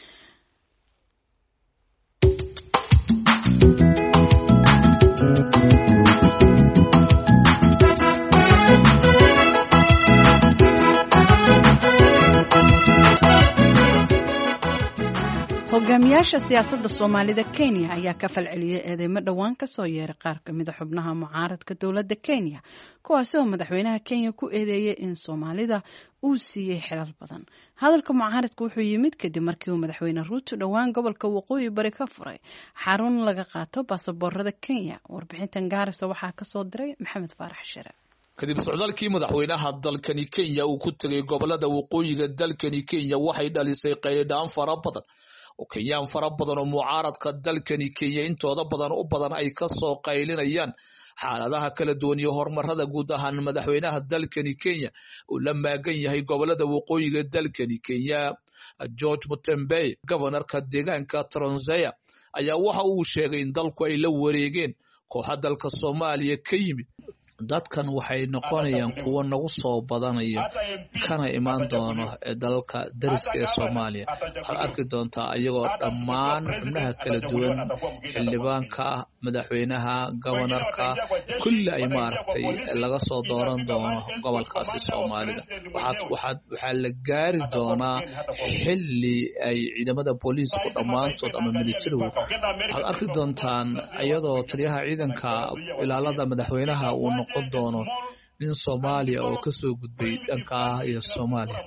hogaamiyaasha siyaasadda soomaalida Kenya ayaa ka falceliyay eedeymo dhowaan ka soo yeeray qaar ka mid ah xubnaha mucaaradka dowladda Kenya, kuwaas oo madaxweynaha Kenya ku eedeeyay in Soomaalida uu siiyay xilal badan. hadalka mucaaradku wuxuu yimid kadib markii uu madaxweyne Ruto dhowaan gobolka Waqooyi Bari ka furay xarun laga qaato baasaboorada Kenya. warbixintan gaarisa waxaa ka soo diray Maxamed Faarax Shire. kadib socdaalkii madaxweynaha dalkani Kenya uu ku tagay gobolada waqooyiga dalkani Kenya waxay dhalisay qayladhaan fara badan oo Kenyaan fara badan oo mucaaradka dalkani Kenya intooda badan u badan ay ka soo qaylinayaan xaaladaha kala duwan iyo horumarada guud ahaan madaxweynaha dalkani Kenya uu la maagan yahay gobolada waqooyiga dalkani Kenya. George Mutembe, governorka deegaanka Trans Nzoia, ayaa waxa uu sheegay in dalku ay la wareegeen kooxda dalka Soomaaliya ka yimid. dadkan waxay noqonayaan kuwo nagu soo badanaya kana imaan doono dalka dariska ee Soomaaliya. waxaad arki doontaa ayagoo dhammaan xubnaha kala duwan, xildhibaanka, madaxweynaha, governorka, kulli ay maaragtay laga soo dooran doono gobolkaasi Soomaalida. waxaa la gaari doonaa xilli ay ciidamada booliisku dhammaantood ama militarigu waxaad arki doontaan iyadoo taliyaha ciidanka ilaalada madaxweynaha uu noqon doono nin Soomaaliya oo ka soo gudbay dhanka iyo Soomaaliya.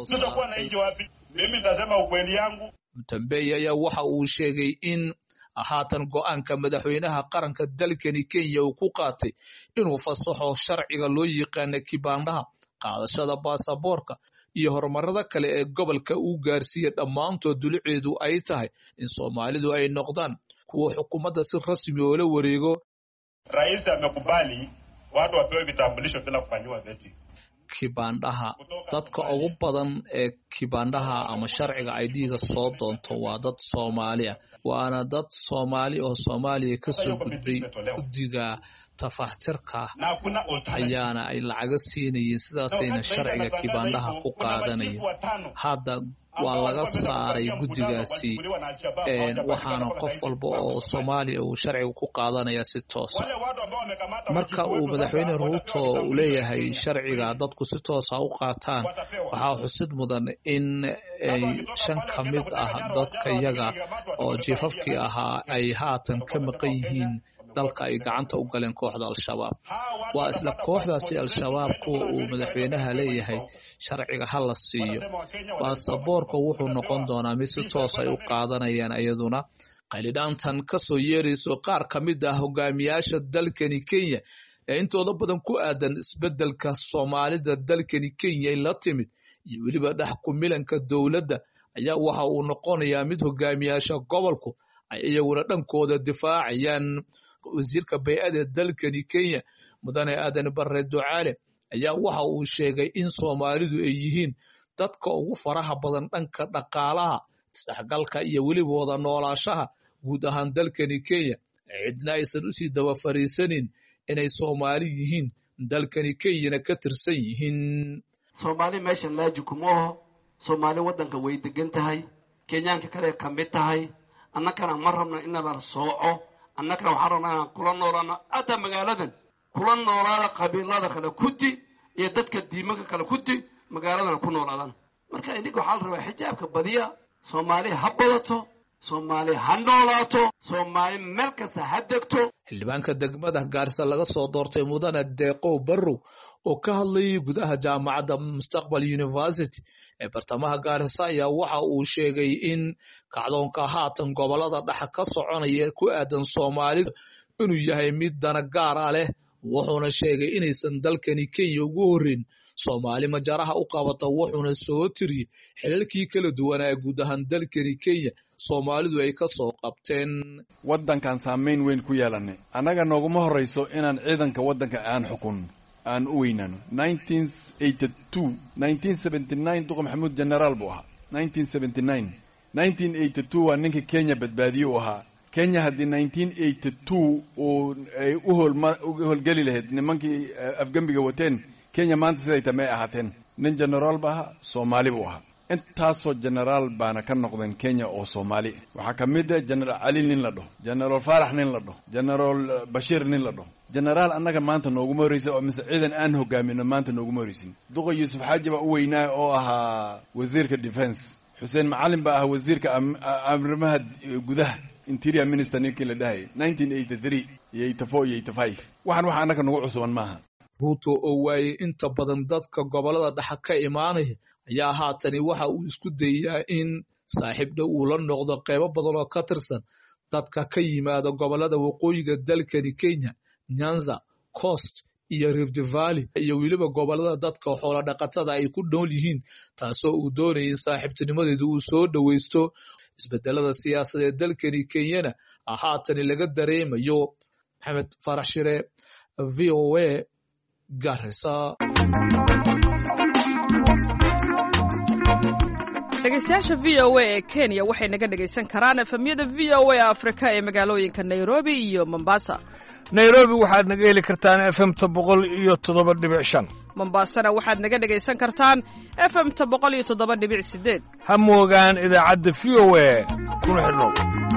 Mutembe ayaa waxa uu sheegay in haatan go'aanka madaxweynaha qaranka dalkani Kenya uu ku qaatay inuu fasaxo sharciga loo yaqaan kibaandaha, qaadashada baasaboorka iyo horumarada kale ee gobolka uu gaarsiiyay dhammaantood duluceedu ay tahay in Soomaalidu ay noqdaan kuwa xukuumadda si rasmi oo la wareego. Rais amekubali watu wapewe vitambulisho bila kufanywa vetting. kibaandaha dadka ugu badan ee kibaandaha ama sharciga ID-ga soo doonto waa dad Soomaali ah, waana dad Soomaali oo Soomaaliya ka soo gudbay guddiga tafaxtirka ayaana ay lacaga siinayeen, sidaasayna sharciga kibaandaha ku qaadanayeen. hadda waa laga saaray guddigaasi waxaana qof walba oo Soomaaliya uu sharciga ku qaadanaya si toos ah. marka uu madaxweyne Ruto uu leeyahay sharciga dadku si toos ah u qaataan, waxaa xusid mudan in ay 5 ka mid ah dadka iyaga oo jiifafkii ahaa ay haatan ka maqan yihiin dalka ay gacanta u galeen kooxda Al-Shabaab. waa isla kooxdaasi Al-Shabaab kuwa uu madaxweynaha leeyahay sharciga ha la siiyo. baasaboorka wuxuu noqon doonaa mid si toos ay u qaadanayaan. iyaduna qaylidhaantan ka soo yeerayso qaar ka mid ah hogaamiyaasha dalkani Kenya ee intooda badan ku aadan isbeddelka soomaalida dalkani Kenya ay la timid iyo weliba dhex ku milanka dowladda ayaa waxa uu noqonayaa mid hogaamiyaasha gobolku ay iyaguna dhankooda difaacayaan. wasiirka bay'ada dalkani Kenya mudane Aadan Barre Ducaale ayaa waxa uu sheegay in Soomaalidu ay yihiin dadka ugu faraha badan dhanka dhaqaalaha, isdhexgalka iyo weliba wada noolaashaha guud ahaan dalkani Kenya. cidna aysan u sii daba fariisanin inay Soomaali yihiin dalkani Kenyana ka tirsan yihiin. Soomaali meeshan laaji kumaho, Soomaali wadanka way degan tahay, Kenyaanka kale ka mid tahay, annagana ma rabno inaan sooco, annagana waxaan rabnaa inaan kula noolaano ata magaaladan, kula noolaada qabiilada kale kudi iyo dadka diimanka kale kudi magaaladan ku noolaadaan. marka idinka waxaa la rabaa xijaabka badiya, Soomaali ha badato, Soomaali ha noolaato, Soomaali meel kasta ha degto. xildhibaanka degmada Gaarisa laga soo doortay mudane Deeqo Barrow oo ka hadlayay gudaha jaamacadda Mustaqbal University ee bartamaha Gaarisa ayaa waxa uu sheegay in kacdoonka haatan gobolada dhexe ka soconaya ku aadan Soomaalida inuu yahay mid dana gaar ah leh. wuxuuna sheegay inaysan dalkani Kenya ugu horeyn Soomaali majaraha u qabata, wuxuuna soo tiriyay xilalkii kala duwanaa guud ahaan dalkani Kenya Soomaalidu ay ka soo qabteen. wadankan saameyn weyn ku yeelanay, anaga nooguma horeyso inaan ciidanka wadanka aan xukun aan u weynano. 1979 duqa Maxamuud General buu ahaa. 1982 waa ninka Kenya badbaadiye u ahaa. Kenya haddii 1982 uu ay u howlgeli lahayd nimankii afgambiga wateen, Kenya maanta siday tamay ahaateen. nin general ba ahaa, Soomaali buu ahaa. intaasoo general baana ka noqdeen Kenya oo Soomaali. waxaa ka mid ah General Ali nin la dhaho, General Farax nin la dhaho, General Bashir nin la dhaho. General annaga maanta nooguma horeysa oo mise ciidan aan hogaamino maanta nooguma horeysin. duqa Yuusuf Xaaji baa u weynaa oo ahaa wasiirka defense. Xuseen Macalin baa ahaa wasiirka arrimaha gudaha, interior minister ninkii la dhahay 1983 iyo 84 iyo 85. waxaan waxa annaga nagu cusuban maaha. Ruto oo waayay inta badan dadka gobolada dhexe ka imaanaya ayaa haatani waxa uu isku dayaa in saaxiib dhow uu la noqdo qaybo badan oo ka tirsan dadka ka yimaada gobolada waqooyiga dalkani Kenya, Nyanza, Coast iyo Rift Valley iyo weliba gobolada dadka xoolo dhaqatada ay ku nool yihiin, taasoo uu doonayay saaxiibtinimadeedu uu soo dhaweysto. isbedelada siyaasadeed dalkani Kenyana haatani laga dareemayo. Maxamed Farax Shire, VOA, Garissa. dhegeystayaasha VOA ee Kenya waxay naga dhegeysan karaan efemyada VOA Afrika ee magaalooyinka Nairobi iyo Mombasa. Nairobi waxaad naga heli kartaan FM 107.5. Mombasana waxaad naga dhegeysan kartaan FM 107.8. ha moogaan idaacadda VOA kuna xidhnow.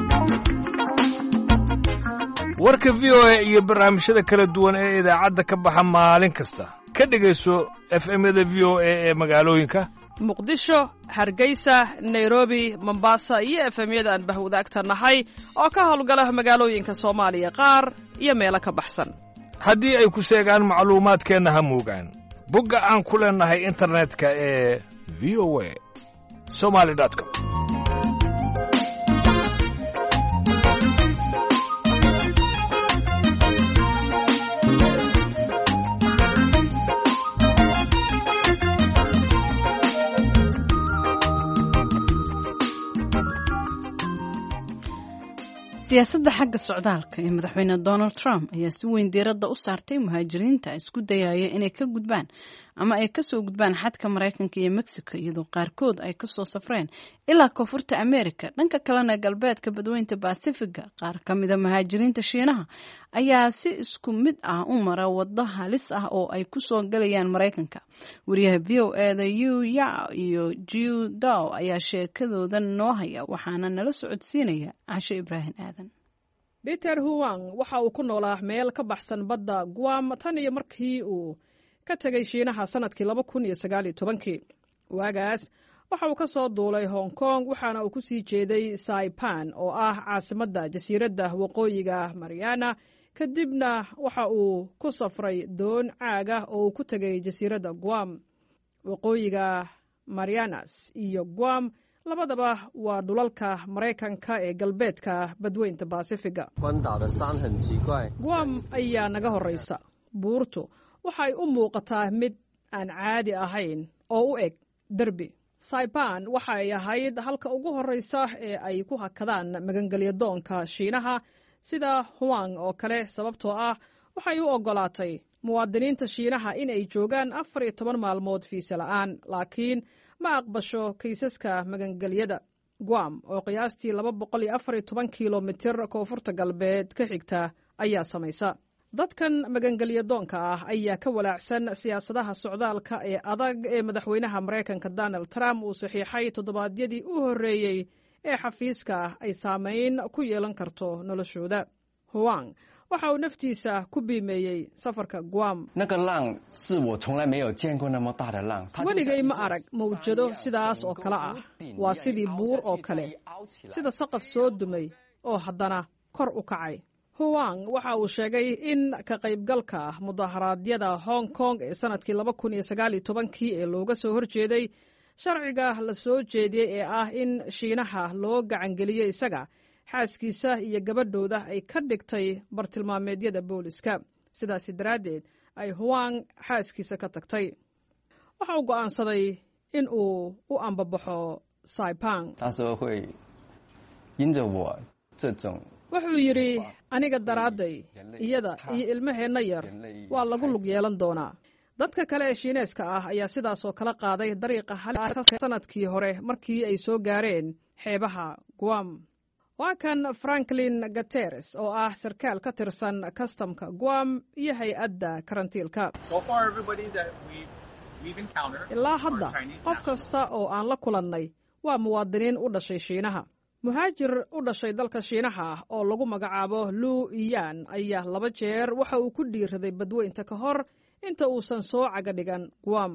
warka VOA iyo barnaamijyada kala duwan ee idaacadda ka baxa maalin kasta ka dhegeyso FM-yada VOA ee magaalooyinka Muqdisho, Hargeysa, Nairobi, Mombasa iyo FM-yada aan bahwadaagta nahay oo ka howlgala magaalooyinka Soomaaliya qaar iyo meelo ka baxsan. haddii ay ku sheegaan macluumaadkeenna ha moogaan bogga aan ku leenahay internetka ee voasomali.com. siyaasadda xagga socdaalka ee madaxweyne Donald Trump ayaa si weyn diiradda u saartay muhaajiriinta isku dayaya inay ka gudbaan ama ay ka soo gudbaan xadka Mareykanka iyo Mexico, iyadoo qaarkood ay ka soo safreen ilaa koonfurta Amerika. dhanka kalena galbeedka badweynta Pacifiga, qaar ka mid ah muhaajiriinta Shiinaha ayaa si isku mid ah u mara waddo halis ah oo ay ku soo galayaan Mareykanka. wariyaha VOA-da Yu Yao iyo Jiu Dao ayaa sheekadoodan noo haya, waxaana nala socodsiinaya Casho Ibrahim Aadan. Peter Huang waxa uu ku noolaa meel ka baxsan badda Guam tan iyo markii uu ka tagay Shiinaha sanadkii 2019. waagaas waxa uu ka soo duulay Hong Kong waxaana uu ku sii jeeday Saipan oo ah caasimadda jasiiradda waqooyiga Mariana. kadibna waxa uu ku safray doon caaga oo uu ku tagay jasiiradda Guam. waqooyiga Marianas iyo Guam labadaba waa dhulalka Mareykanka ee galbeedka badweynta Pacifiga. Guam ayaa naga horeysa. buurtu waxay u muuqataa mid aan caadi ahayn oo u eg derbi. Saipan waxa ay ahayd halka ugu horreysa ee ay ku hakadaan magangelyadoonka Shiinaha sida Huang oo kale, sababtoo ah waxay u oggolaatay muwaadiniinta Shiinaha in ay joogaan 14 maalmood fiisa la'aan, laakiin ma aqbasho kiisaska magangelyada. Guam oo qiyaastii 214 kilomitir koonfurta galbeed ka xigta ayaa samaysa. Dadkan magangelyadoonka ah ayaa ka walaacsan siyaasadaha socdaalka ee adag ee madaxweynaha Mareykanka Donald Trump uu saxiixay toddobaadyadii u horreeyey ee xafiiska ay saameyn ku yeelan karto noloshooda. Huang waxa uu naftiisa ku biimeeyey safarka Guam. Weligay ma arag mawjado sidaas oo kale ah. Waa sidii buur oo kale, sida saqaf soo dumay oo haddana kor u kacay. Huang waxa uu sheegay in ka qaybgalka mudaharaadyada Hong Kong ee sanadkii 2019 ee looga soo horjeeday sharciga la soo jeediyey ee ah in Shiinaha loo gacangeliyey isaga, xaaskiisa iyo gabadhooda ay ka dhigtay bartilmaameedyada booliska. Sidaas daraaddeed ay Huang xaaskiisa ka tagtay. Waxa uu go'aansaday in uu u ambabaxo Saipan. Wuxuu yidhi, aniga daraadday, iyada iyo ilmaheenna yar waa lagu lug yeelan doonaa. Dadka kale ee Shiineeska ah ayaa sidaas oo kala qaaday dariiqa sanadkii hore markii ay soo gaareen xeebaha Guam. Waa kan Franklin Guterres oo ah sarkaal ka tirsan kastamka Guam iyo hay-adda karantiilka. Ilaa hadda, qof kasta oo aan la kulannay waa muwaadiniin u dhashay Shiinaha. Muhaajir u dhashay dalka Shiinaha oo lagu magacaabo Lu Yan ayaa 2 jeer waxa uu ku dhiiraday badweynta ka hor inta uusan soo caga dhigan Guam.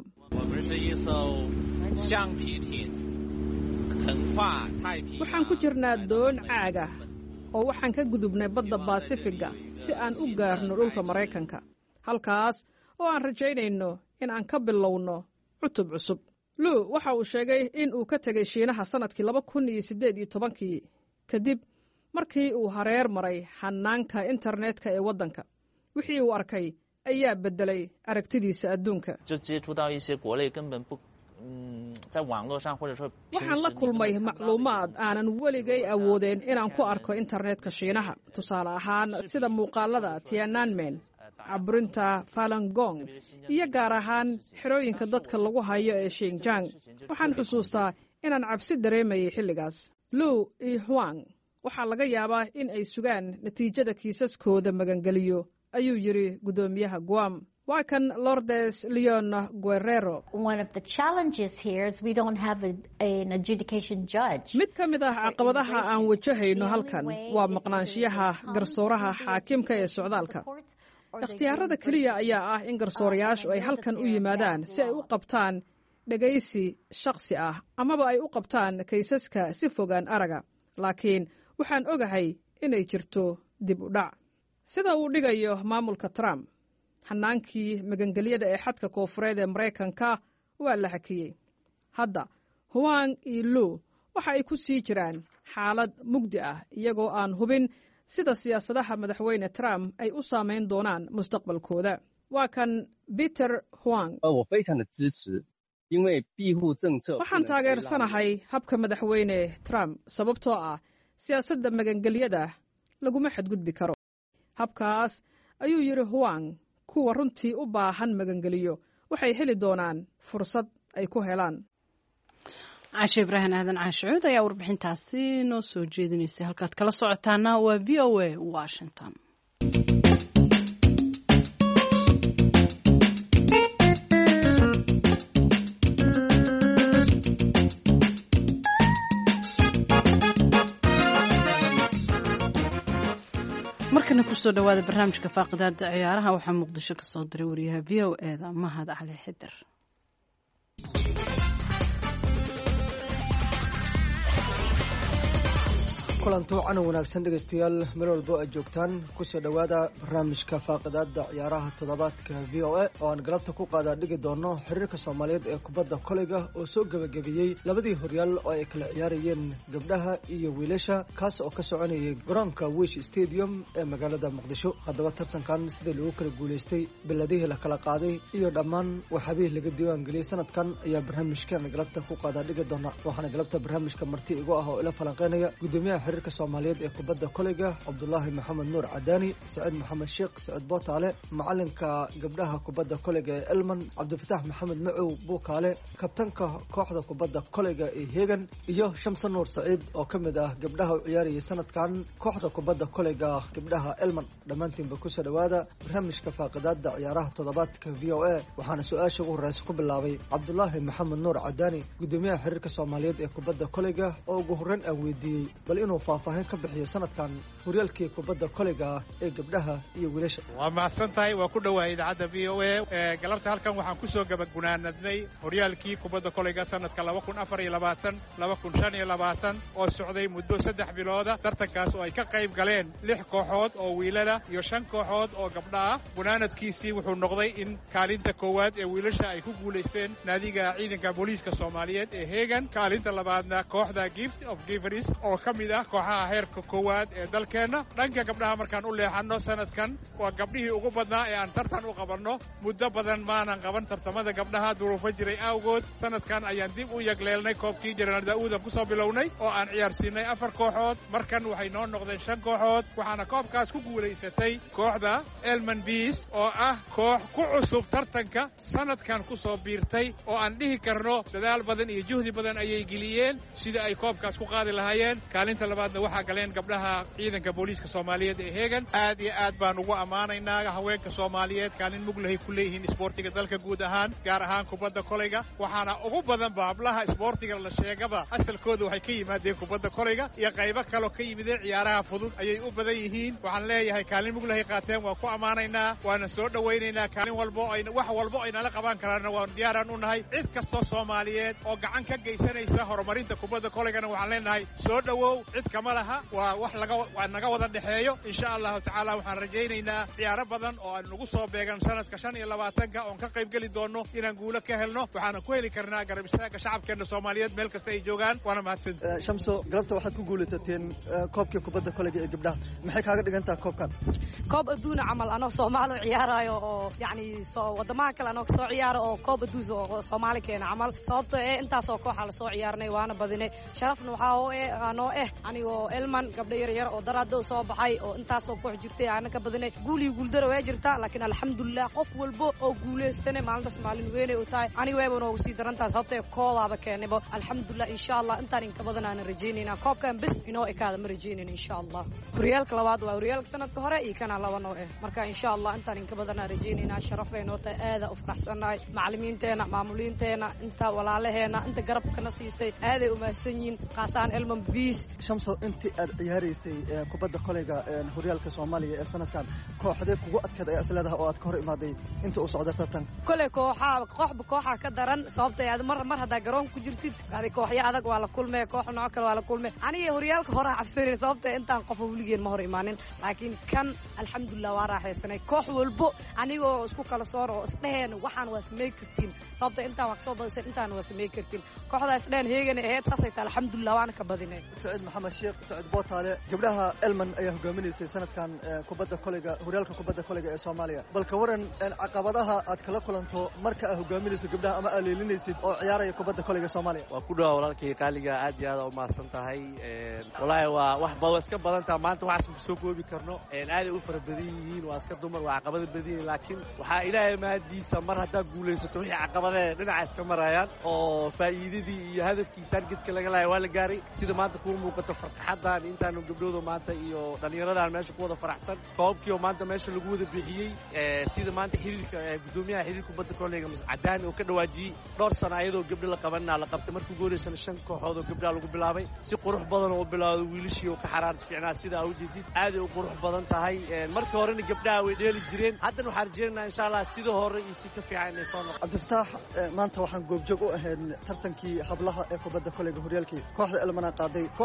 Waxaan ku jirnaa doon caaga oo waxaan ka gudubnay badda Baasifiga si aan u gaarno dhulka Mareykanka, halkaas oo aan rajaynayno in aan ka bilowno cutub cusub. Lu waxa uu sheegay in uu ka tegay Shiinaha sanadkii 2018 kadib markii uu hareer maray xanaanka internetka ee waddanka. Wixii uu arkay ayaa beddelay aragtidiisa adduunka. Waxaan la kulmay macluumaad aanan weligay awoodeen inaan ku arko internetka Shiinaha, tusaale ahaan sida muuqaalada Tiananmen, caburinta Falun Gong iyo gaar ahaan xerooyinka dadka lagu hayo ee Xinjiang. Waxaan xusuustaa inaan cabsi dareemayay xilligaas. Lu iyo Huang waxaa laga yaabaa in ay sugaan natiijada kiisaskooda magangeliyo, ayuu yidhi gudoomiyaha Guam. Waa kan Lourdes Leon Guerrero. Mid ka mid ah caqabadaha aan wajahayno halkan waa maqnaanshiyaha garsooraha xaakimka ee socdaalka. Ikhtiyaarada keliya ayaa ah in garsoorayaashu ay halkan u yimaadaan si ay u qabtaan dhegaysi shakhsi ah amaba ay u qabtaan kaysaska si fogaan araga. Laakiin waxaan ogahay inay jirto dib u dhac. Sida uu dhigayo maamulka Trump, xanaankii magangelyada ee xadka koonfureed ee Mareykanka waa la hakiyey. Hadda Huang iyo Lu waxa ay ku sii jiraan xaalad mugdi ah iyagoo aan hubin sida siyaasadaha madaxweyne Trump ay u saameyn doonaan mustaqbalkooda. Waa kan Peter Huang. Waxaan taageersanahay habka madaxweyne Trump sababtoo ah siyaasadda magangelyada laguma xadgudbi karo. Habkaas ayuu yidhi Huang, kuwa runtii u baahan magangeliyo waxay heli doonaan fursad ay ku helaan. Caashe Ibraahim Aadan Caashuud ayaa warbixintaasi noo soo jeedinaysay. Halkaad kala socotaana waa VOA Washington. markana kusoo dhawaada barnaamijka faaqidaada ciyaaraha waxaa muqdisho ka soo diray wariyaha VOA-da Mahad Cali Xidar. kulanto wacan wanaagsan dhegaystayaal meel walbo aad joogtaan kusoo dhowaada barnaamijka faaqidaada ciyaaraha toddobaadka v o a oo aan galabta ku qaadaa dhigi doono xiriirka soomaaliyeed ee kubadda koleyga oo soo gebagabiyey labadii horyaal oo ay kala ciyaarayeen gabdhaha iyo wiilasha kaas oo ka soconayay garoonka wish stadium ee magaalada muqdisho. haddaba tartankan sidii lagu kala guulaystay beladihii la kala qaaday iyo dhammaan waxaabihii laga diiwaan geliyey sanadkan ayaa barnaamijkan galabta ku qaadaa dhigi doona. waxaana galabta barnaamijka marti igu ah oo ila falanqeynaya gudoomiyaha xiriirka soomaaliyeed ee kubadda koleyga cabdulaahi maxamed nuur cadaani, saciid maxamed sheekh saciid bootaale, macalinka gabdhaha kubadda koleyga ee elman cabdifatax maxamed macow buukaale, kabtanka kooxda kubadda koleyga ee heegan iyo shamse nuur saciid oo ka mid ah gabdhaha u ciyaarayay sanadkan kooxda kubadda koleyga gabdhaha elman. dhammaantiinba kusoo dhowaada barnaamijka faaqidaada ciyaaraha toddobaadka v o a. waxaana su-aasha ugu horeysa ku bilaabay cabdulaahi maxamed nuur cadaani, gudoomiyaha xiriirka soomaaliyeed ee kubadda koleyga oo ugu horreyn aan weydiiyey bal inuu faahfaahin ka bixiyo sanadkan horyaalkii kubadda koleyga ee gabdhaha iyo wiilasha. waa mahadsan tahay, waa ku dhowahay idaacadda v o a. galabta halkan waxaan kusoo gabaggunaanadnay horyaalkii kubadda koleyga sanadka 2024-2025 oo socday muddo 3 bilooda. tartankaas oo ay ka qayb galeen 6 kooxood oo wiilala iyo 5 kooxood oo gabdha ah. gunaanadkiisii wuxuu noqday in kaalinta koowaad ee wiilasha ay ku guulaysteen naadiga ciidanka booliiska soomaaliyeed ee heegan, kaalinta labaadna kooxda gift of giveries oo ka mid ah kooxaha heerka koowaad ee dalkeenna. dhanka gabdhaha markaan u leexanno sanadkan waa gabdhihii ugu badnaa ee aan tartan u qabanno. muddo badan maanan qaban tartamada gabdhaha duruufo jiray awgood. sanadkan ayaan dib u yagleelnay koobkii jenaraal daa'uudan kusoo bilownay oo aan ciyaarsiinay 4 kooxood. markan waxay noo noqdeen 5 kooxood, waxaana koobkaas ku guulaysatay kooxda elman bees oo ah koox ku cusub tartanka sanadkan kusoo biirtay oo aan dhihi karno dadaal badan iyo juhdi badan ayay geliyeen sida ay koobkaas ku qaadi lahaayeen. kaalinta labaadna waxaa galeen gabdhaha ciidanka booliiska soomaaliyeed ee heegan. aad iyo aad baan ugu ammaanaynaa haweenka soomaaliyeed, kaalin muglahay ku leeyihiin isboortiga dalka guud ahaan, gaar ahaan kubadda koleyga. waxaana ugu badanba hablaha isboortiga la sheegaba asalkooda waxay ka yimaadeen kubadda koleyga iyo qaybo kaloo ka yimideen ciyaaraha fudud ayay u badan yihiin. waxaan leeyahay kaalin muglahay qaateen, waan ku ammaanaynaa, waana soo dhowaynaynaa. kaalin walbo wax walbo ay nala qaban karaanna waan diyaaraan u nahay. cid kastoo soomaaliyeed oo gacan ka geysanaysa horumarinta kubadda koleygana waxaan leenahay soo dhowow, cid kama laha, waa wax waa naga wada dhexeeyo. insha allahu tacaala waxaan rajaynaynaa ciyaaro badan oo aan nagu soo beegan sanadka 25 oon ka qayb geli doono inaan guulo ka helno. waxaana ku heli karnaa garab istaaga shacabkeena soomaaliyeed meel kasta ay joogaan. waana mahadsan. shamso, galabta waxaad ku guulaysateen koobkii kubadda koleyga ee gabdhaha, maxay kaaga dhigan tahay koobkan? koob adduuna camal anoo soomaali ciyaarayo oo yacni wadamaha kale anoo soo ciyaaro oo koob adduus oo soomaali keena camal. sababtoo intaasoo kooxa la soo ciyaarnay waana badinay. sharafna waxaa anoo anigoo elman gabdho yaryar oo daraada soo baxay oo intaasoo koox jirtay aana ka badinay. guul iyo guuldaro way jirtaa, laakiin alxamdulilah qof walbo oo guulaystana maalintaas maalin weynay u tahay. aniga wayba noogu sii darantahay sababtoo koobaaba keenayba. alxamdulilah insha allah intaan inka badan aan rajaynaynaa. koobkan bes inoo ekaada ma rajaynayna insha allah. horyaalka labaad waa horyaalka sanadka hore iyo kana laba noo marka insha allah intaan inka badan aan rajaynaynaa. sharafay noo tahay, aada u faraxsanahay. macallimiinteena, maamuliinteena, inta walaalaheena, inta garabkana siisay aaday u mahadsan yihiin, qaasaan elman bees. shamso, intii aad ciyaaraysay kubadda koleyga horyaalka soomaaliya ee sanadkan kooxdee kugu adkeed ayaa isleedaha oo aad ka hor imaaday inta uu socda tartanka? koley kooxaa ka daran sababtay aad mar haddaa garoonka ku jirtid adi kooxyo adag waa la kulmay, koox nooc kale waa la kulmay. aniga horyaalka horaa cabsanay sababtay intaan qofa weligeen ma hor imaanin, laakiin kan alxamdulilah waa raaxaysanay. koox walbo anigoo isku kala soor oo isdheheen waxaan waa samey kartiin sababta intaan wax soo badisay intaan waa samey kartiin. kooxdaas dheheen heegan ahayd saasay tahay, alxamdulilah waana ka badinay. saciid maxamed sheekh saciid bootaale, gabdhaha elman ayaa hogaaminaysay sanadkan kubadda koleyga horyaalka kubadda koleyga ee soomaaliya. balka waran caqabadaha aad kala kulanto marka aad hogaaminayso gabdhaha ama aad leelinaysid oo ciyaaraya kubadda koleyga soomaaliya? waa ku dhawa walaalkay qaaliga, aad iyo aad u mahadsan tahay. wallaahi waa wax iska badan taha maanta waxaas ma soo koobi karno. aaday u fara badan yihiin, waa iska dumar, waa caqabada badan yihiin, laakiin waxaa ilaahay mahadiisa mar haddaa guulaysato wixii caqabadee dhinaca iska marayaan oo faa'iidadii iyo hadafkii taargetka laga lahay waa la gaaray. sida maanta kuu muuqato farxaddan intaanu gabdhooda maanta iyo dhallinyaradan meesha ku wada faraxsan, koobkii oo maanta meesha lagu wada bixiyey. sida maanta xiriirka gudoomiyaha xiriirka kubadda koleyga cadaani oo ka dhawaajiyey dhowr sano ayadoo gabdho la qabanaa la qabtay. markii gooreysana 5 kooxood oo gabdhaha lagu bilaabay, si qurux badan oo u bilaawday. wiilashii oo ka xaraan fiicnaa sida u jeedid aaday u qurux badan tahay. markii horena gabdhaha way dheeli jireen, haddana waxaan rajaynaynaa insha allah sida hore iyo si ka fiican inay soo noqoto. cabdifatax, maanta waxaan goobjoog u ahayn tartankii hablaha ee kubadda koleyga horyaalkii. kooxda elmana qaaday, kooxdaadii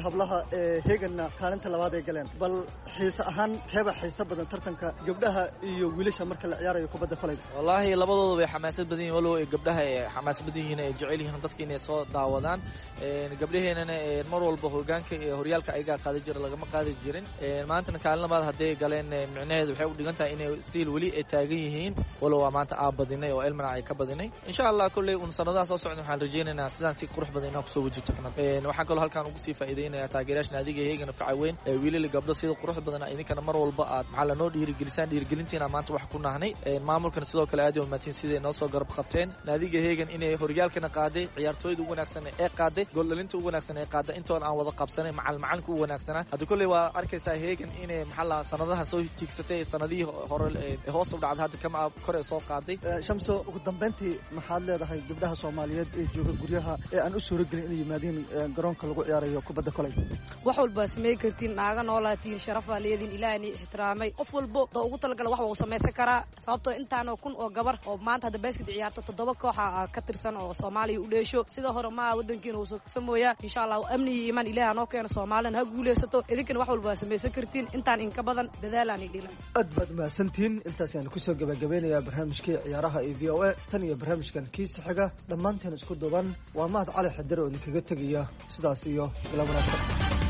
hablaha heeganna kaalinta labaad ay galeen bal xiise ahaan keeba xiise badan tartanka gabdhaha iyo wiilasha marka la ciyaarayo kubadda kolayga wallaahi labadooda way xamaasad badan yihiin walow gabdhaha ay xamaasad badan yihiin ay jecel yihiin dadka inay soo daawadaan gabdhaheenana mar walba hogaanka iyo horyaalka ayagaa qaadi jira lagama qaadi jirin maantana kaalin labaad hadday galeen micnaheedu waxay u dhigan tahay inay stiil weli ay taagan yihiin walow waa maanta aa badinay oo elmana ay ka badinay insha allah kolley un sanadaha soo socda waxaan rajaynaynaa sidaan si qurux badan inaan kusoo wajibto waxaan kaloo halkaan ugu sii faa'iideynaya taageerayaasha naadiga heegana facaweyn wiilal gabdho sida qurux badan idinkana mar walba aad maxaa lanoo dhiirigelintiina maanta wax ku nahnay maamulkana sidoo kale aad u mahadsan siday noo soo garab qabteen naadiga heegan inay horyaalkana qaaday ciyaartooyda ugu wanaagsan ee qaaday gooldhalinta ugu wanaagsan ee qaaday intoon aan wada qabsanay macalinka ugu wanaagsanaa hadda kolley waa arkaysaa heegan inay maxaa sanadaha soo tiigsatay sanadihii hore hoos u dhacday hadda kama kore soo qaaday shamso ugu dambeyntii maxaad leedahay gabdhaha Soomaaliyeed ee jooga guryaha ee aan u soo rogelin inay yimaadeen garoonka lagu ciyaarayo kubadda kolayga wax walba sameey kartiin naaga noolaatiin sharafa leedin ilaahni ixtiraamay qof walba oo ugu talagal wax uu sameeysan karaa sababtoo intaan oo kun oo gabar oo maanta hadda basket ciyaarto 7 koox ka tirsan oo Soomaaliya u dheesho sida hore ma wadankiina uu sameeyaa insha Allah amni iyo iman ilaahay noo keeno Soomaaliland ha guuleysato idinkana wax walba sameeysan kartiin intaan in ka badan dadaalaan idhilan aad baad mahadsantiin intaas ayaan ku soo gabagabeynayaa barnaamijkii ciyaaraha ee VOA tan iyo barnaamijkan kiisa xiga dhammaanteen isku duuban waa mahad cali xadar oo idinkaga tegaya sidaas iyo ila wanaagsan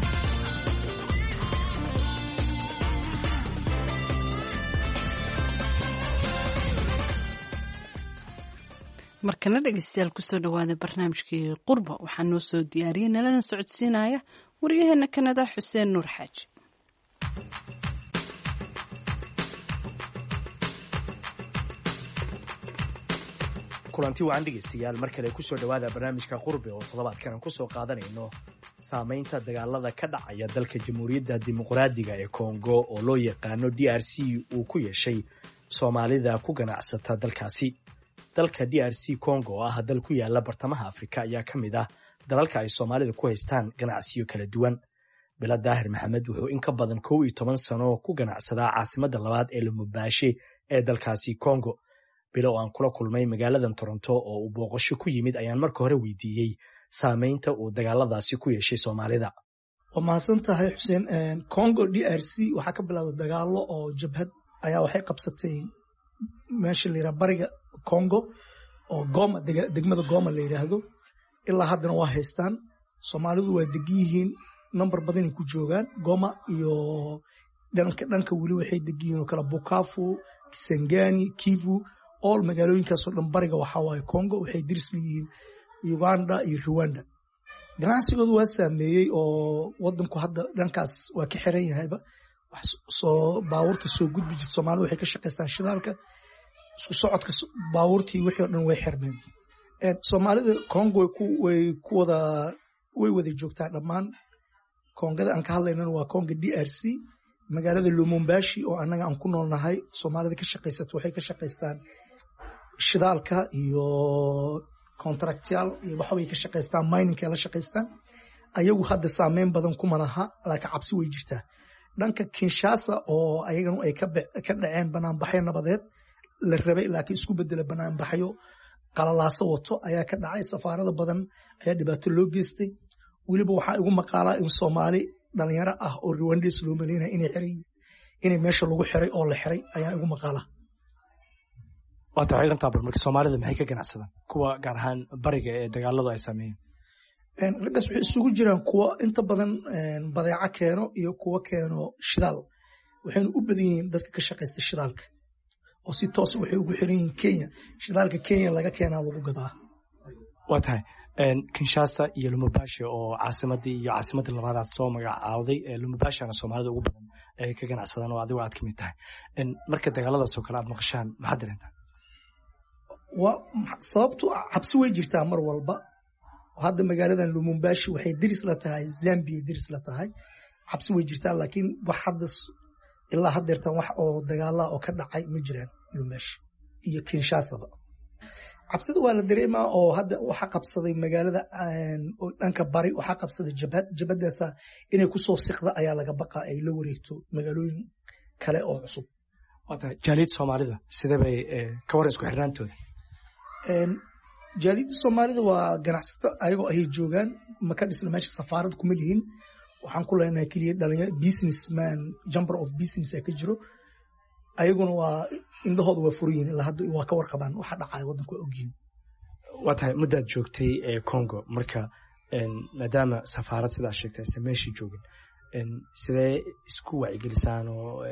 markana dhegeystayaal kusoo dhawaada barnaamijkii qurba waxaa noo soo diyaariyey nalana socodsiinaya waryaheena kanada xuseen nuur xaaji kulanti wacan dhegeystayaal mar kale kusoo dhawaada barnaamijka qurbe oo toddobaadkan aan kusoo qaadanayno saamaynta dagaalada ka dhacaya dalka jamhuuriyadda dimuqraadiga ee Kongo oo loo yaqaano DRC uu ku yeeshay Soomaalida ku ganacsata dalkaasi. Dalka DRC Kongo oo ah dal ku yaala bartamaha Afrika ayaa ka mid ah dalalka ay Soomaalida ku haystaan ganacsiyo kala duwan. Bila Daahir Maxamed wuxuu in ka badan 12 sano ku ganacsadaa caasimadda labaad ee Lubumbashi ee dalkaasi Kongo. Bilo aan kula kulmay magaaladan Toronto oo uu booqasho ku yimid ayaan marka hore weydiiyey saamaynta uu dagaaladaasi ku yeeshay Soomaalida. Waa mahadsan tahay Xuseen. Kongo DRC waxaa ka bilowday dagaalo oo jabhad ayaa waxay qabsatay meesha la yiraahdo bariga Kongo oo Goma degmada Goma la yiraahdo ilaa haddana waa haystaan. Soomaalidu waa degan yihiin number badan ay ku joogaan Goma iyo dhanka weli waxay degan yihiin kala Bukavu, Kisangani, Kivu all magaalooyinkaas oo dhan bariga waxa waaye Kongo waxay diris leeyihiin Uganda iyo Rwanda. Ganacsigoodu waa saameeyay oo wadanku hadda dhankaas waa ka xiran yahayba wax soo baawurta soo gudbi jirta Soomaalidu waxay ka shaqeystaan shidaalka isku socodka baawurtii wixii oo dhan way xirmeen. Soomaalida Kongo way wada joogtaa dhammaan Kongada aan ka hadlaynana waa Kongo DRC magaalada Lubumbashi oo anaga aan ku noolnahay Soomaalida ka shaqeysato waxay ka shaqeystaan shidaalka iyo contractual iyo waxa way ka shaqeystaan mining la shaqeystaan ayagu hadda saameyn badan kuma laha laakiin cabsi way jirtaa dhanka Kinshasa oo ayagana ay ka dhaceen banaanbaxyo nabadeed la rabay laakiin isku bedela banaanbaxyo qalalaaso wato ayaa ka dhacay safaarada badan ayaa dhibaato loo geystay waliba waxa igu maqaalaa in Soomaali dhalinyaro ah oo Rwandese loo maleynay inay meesha lagu xiray oo la xiray ayaa igu maqaalaa. Waa tahay inta marka Soomaalida maxay ka ganacsadaan kuwa gaar ahaan bariga ee dagaaladu ay sameeyeen raggaas waxay isugu jiraan kuwa inta badan badeeco keeno iyo kuwa keeno shidaal waxayna u badan yihiin dadka ka shaqeysta shidaalka oo si toos waxay ugu xiran yihiin Kenya shidaalka Kenya laga keenaa lagu gadaa. Waa tahay Kinshasa iyo Lubumbashi oo caasimadda labaad soo magacaawday Lubumbashi Soomaalida ugu badan ay ka ganacsadaan oo adigu aad ka mid tahay marka dagaaladaas oo kale aad maqashaan maxaad dareentaa sababtu cabsi way jirtaa mar walba hadda magaaladan Lubumbashi waxay diris la tahay Zambia diris la tahay cabsi way jirtaa laakiin wax hadda ilaa haddeertan wax oo dagaala oo ka dhacay ma jiraan Lubumbashi iyo Kinshasa cabsida waa la dareemaa oo hadda waxa qabsaday magaalada oo dhanka bari waxa qabsaday jabhadaasa inay ku soo siqda ayaa laga baqaa ay la wareegto magaalooyin kale oo cusub. Wata jaalid Soomaalida sidee bay ka war isku xirnaantooda jaalid Soomaalida waa ganacsato ayagoo ay joogaan ma ka dhisna meesha safaarad kuma lihin waxaan ku leenahay keliya dhalinyaro businessman jumper of business ka jiro ayaguna waa indhahooda waa furan yihiin ilaa hadda waa ka warqabaan waxa dhacaya waddanku waa ogyihiin waa tahay muddaad joogtay Congo marka maadaama safaarad sidaa sheegtay aysan meeshii joogin sidee isku wacyigelisaan oo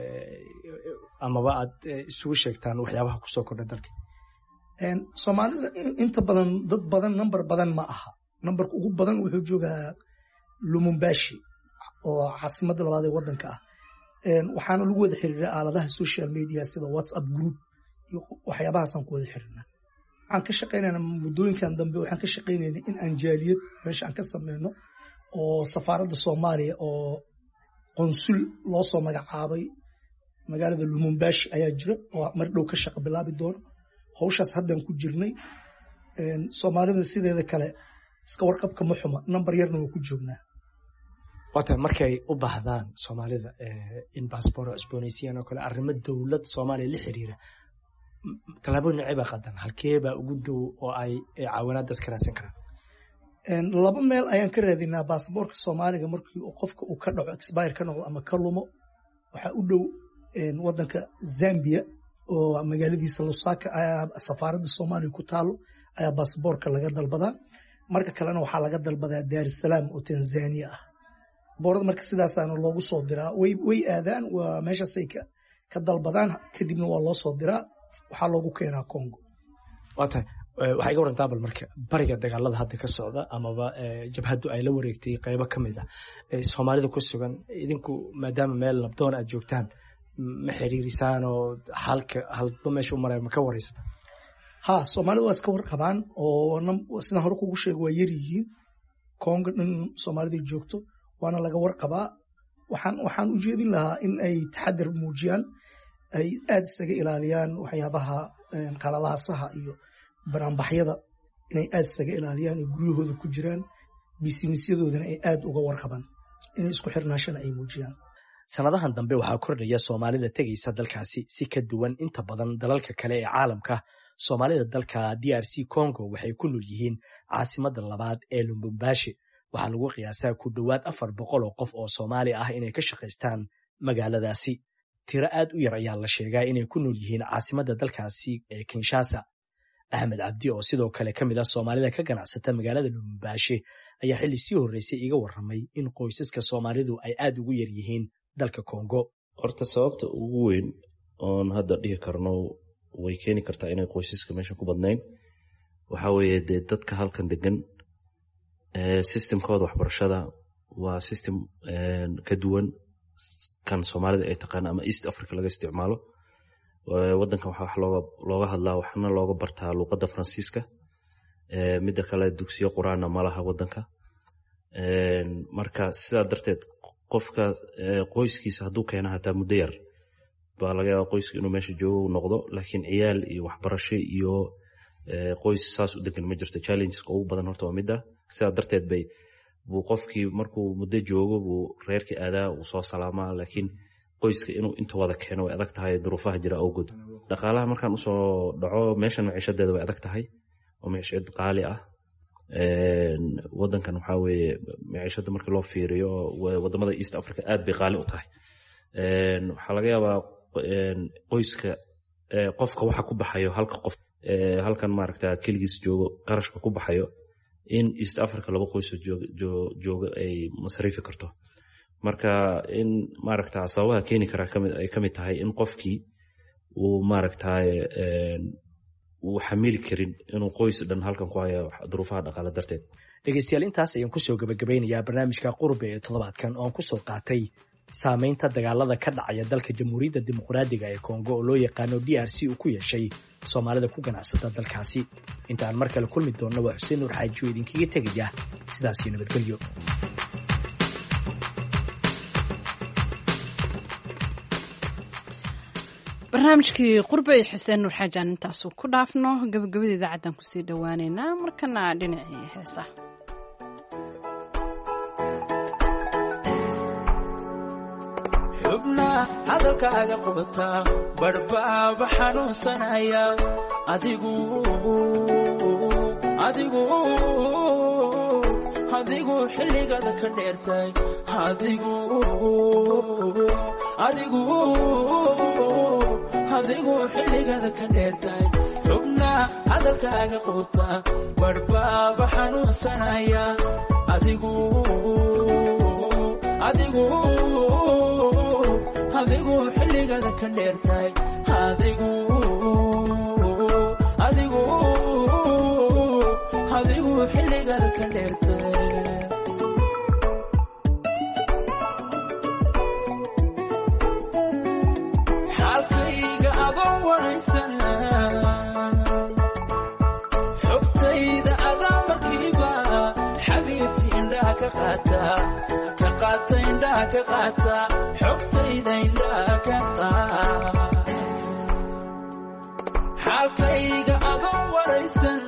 amaba aad isugu sheegtaan waxyaabaha kusoo kordha dalka Soomaalida inta badan dad badan number badan ma aha numberka ugu badan wuxuu joogaa Lumumbashi oo caasimadda labaad ee waddanka ah waxaana lagu wada xiriiraa aaladaha social media sida WhatsApp group iyo waxyaabahaasaan ku wada xiriirnaa waxaan ka shaqaynaynaa muddooyinkan dambe waxaan ka shaqaynaynaa in aan jaaliyad meesha aan ka sameyno oo safaaradda Soomaaliya oo qonsul loo soo magacaabay magaalada Lumumbashi ayaa jira oo mar dhow ka shaqo bilaabi doono hawshaas haddaan ku jirnay Soomaalida sideeda kale iska warqabka ma xuma number yarna waa ku joognaa wata markay u baahdaan Soomaalida in passport cusboonaysiin oo kale arrimo dawlad Soomaaliya la xiriira talaabo nacib qadan halkee baa ugu dhow oo ay caawinaadaas ka raadsan karaan laba meel ayaan ka raadinaa passportka Soomaaliga markii uu qofka uu ka dhaco expire ka noqdo ama ka lumo waxa u dhow waddanka Zambia oo magaaladiisa Lusaka ayaa safaaradda Soomaaliya ku taalo ayaa passportka laga dalbadaa marka kalena waxaa laga dalbadaa Dar es Salaam oo Tanzania ah boorada marka sidaasaana loogu soo diraa way aadaan waa meeshaasay ka dalbadaan kadibna waa loo soo diraa waxaa loogu keenaa Congo waata waxay ka warantaa bal marka bariga dagaalada hadda ka socda amaba jabhadu ay la wareegtay qaybo kamid ah Soomaalida ku sugan idinku maadaama meel labdoon aad joogtaan ma xiriirisaan oo halba meesha u maray ma ka wareysata ha Soomaalida waa iska warqabaan oo sida hore kugu sheegay waa yar yihiin Congo dhan Soomaalida joogto waana laga warqabaa waxaan u jeedin lahaa in ay taxadar muujiyaan ay aad isaga ilaaliyaan waxyaabaha qalalaasaha iyo banaanbaxyada inay aad isaga ilaaliyaan oo guryahooda ku jiraan businessyadoodana ay aad uga warqabaan inay isku xirnaashana ay muujiyaan sanadahan dambe waxaa kordhaya Soomaalida tegaysa dalkaasi si ka duwan inta badan dalalka kale ee caalamka Soomaalida dalka DRC Congo waxay ku nool yihiin caasimadda labaad ee Lumumbashi waxaa lagu qiyaasaa ku dhowaad 400 oo qof oo Soomaali ah inay ka shaqaystaan magaaladaasi tiro aad u yar ayaa la sheegaa inay ku nool yihiin caasimadda dalkaasi ee Kinshasa Ahmed Abdi oo sidoo kale kamid ah Soomaalida ka ganacsata magaalada Lumumbashi ayaa xilli sii horeysay iga warramay in qoysaska Soomaalidu ay aad ugu yar yihiin dalka Congo horta sababta ugu weyn oon hadda dhihi karno way keeni kartaa inay qoysaska meesha ku badnayn waxa weeye dadka halkan degan systemkooda waxbarashada waa system ka duwan kan Soomaalida ay taqaan ama East Africa laga isticmaalo wadankan waxa looga hadlaa waxna looga bartaa luqadda Faransiiska midda kale dugsiyo quraana ma laha wadanka marka sidaa darteed qofka qoyskiisa hadduu keena hataa muddo yar baa laga yaabaa qoyska inuu meesha joogo noqdo laakiin ciyaal iyo waxbarasho iyo qoys saas u degan ma jirto challengeska ugu badan horta waa midda sidaa darteed buu qofkii markuu muddo joogo buu reerkii aadaa uu soo salaamaa laakiin qoyska inuu inta wada keeno way adag tahay duruufaha jira awgood dhaqaalaha markaan usoo dhaco meeshan maciishadeeda way adag tahay oo maciishad qaali ah wadankan waxaa weeye maciishada markii loo fiiriyo wadamada East Africa aad bay qaali u tahay waxaa laga yaabaa qoyska qofka waxa ku baxayo halka qof halkan maaragta keligiis joogo qarashka ku baxayo in East Africa laba qoys joogo ay masriifi karto marka in maaragta sababaha keeni kara ay kamid tahay in qofkii uu maaragta uu xamili karin inuu qoys dhan halkan ku hayo duruufaha dhaqaale darteed dhegeystayaal intaas ayaan kusoo gabagabeynayaa barnaamijka qurbe ee toddobaadkan oon kusoo qaatay saamaynta dagaalada ka dhacaya dalka jamhuuriyadda dimuqraadiga ee Congo oo loo yaqaano DRC uu ku yeeshay Soomaalida ku ganacsata dalkaasi intaan mar kale kulmi doonno waa Xuseen Nuur Xaaji oo idinkaga tegaya sidaas iyo nabadgelyo barnaamijkii qurbe ee Xuseen Nuur Xaaji intaas ku dhaafno gabagabada idaacaddan ku sii dhawaaneynaa markana dhinacii heesaha xubna hadalkaaga qabata barbaaba xanuunsanaya adigu adigu xilligada ka dheertay adigu xilligada ka dheertay xubna hadalkaaga quuta barbaaba xanuunsanaya adigu xilligada ka dheertay adigu xilligada ka dheertay xaalkayga adoo waraysan xogtayda adaa markiiba xabiibti indhaha ka qaata indhaha ka qaata xogtayda indhaha ka qaata xaalkayga adoo waraysan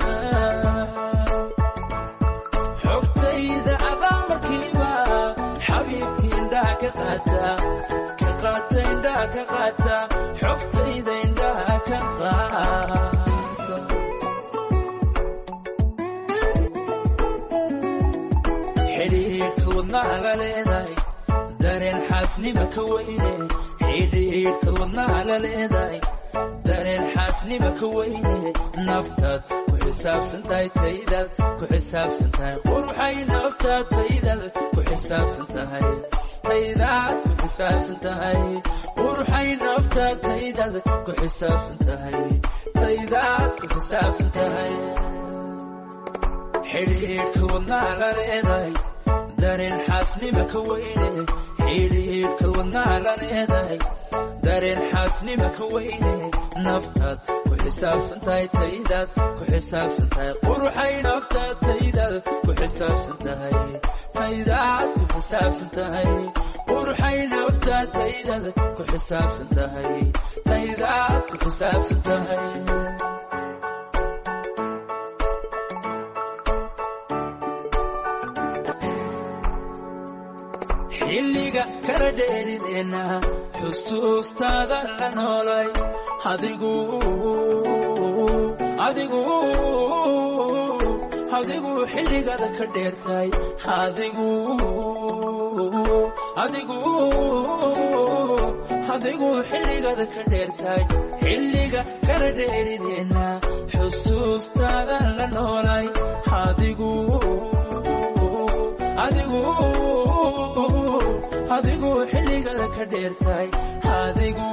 xogtayda adaa markiiba xabiibti indhaha ka qaata indhaha ka qaata xogtayda indhaha ka qaata xidhiidhka wadnaha la leedahay dareen xaasnima ka weyne xidhiidhka wadnaha la leedahay dareen xaasnima ka weyne naftaad ku xisaabsan tahay taydaad ku xisaabsan tahay quruxay naftaad taydaad ku xisaabsan tahay taydaad ku xisaabsan tahay quruxay naftaad taydaad ku xisaabsan tahay taydaad ku xisaabsan tahay xidhiidhka wadnaha la leedahay dareen xaasnima ka weyne xidhiidhka wadnaha la leedahay dareen xaasnima ka weyne naftaad ku xisaabsan tahay taydaad ku xisaabsan tahay quruxay naftaad taydaad ku xisaabsan tahay taydaad ku xisaabsan tahay quruxay naftaad taydaad ku xisaabsan tahay taydaad ku xisaabsan tahay xilliga kala dheerideenna xusuustaada la noolay adigu xilligada ka dheertay adigu xilligada ka dheertay xilliga kala dheerideenna xusuustaada la noolay adigu xilligada ka dheertay adigu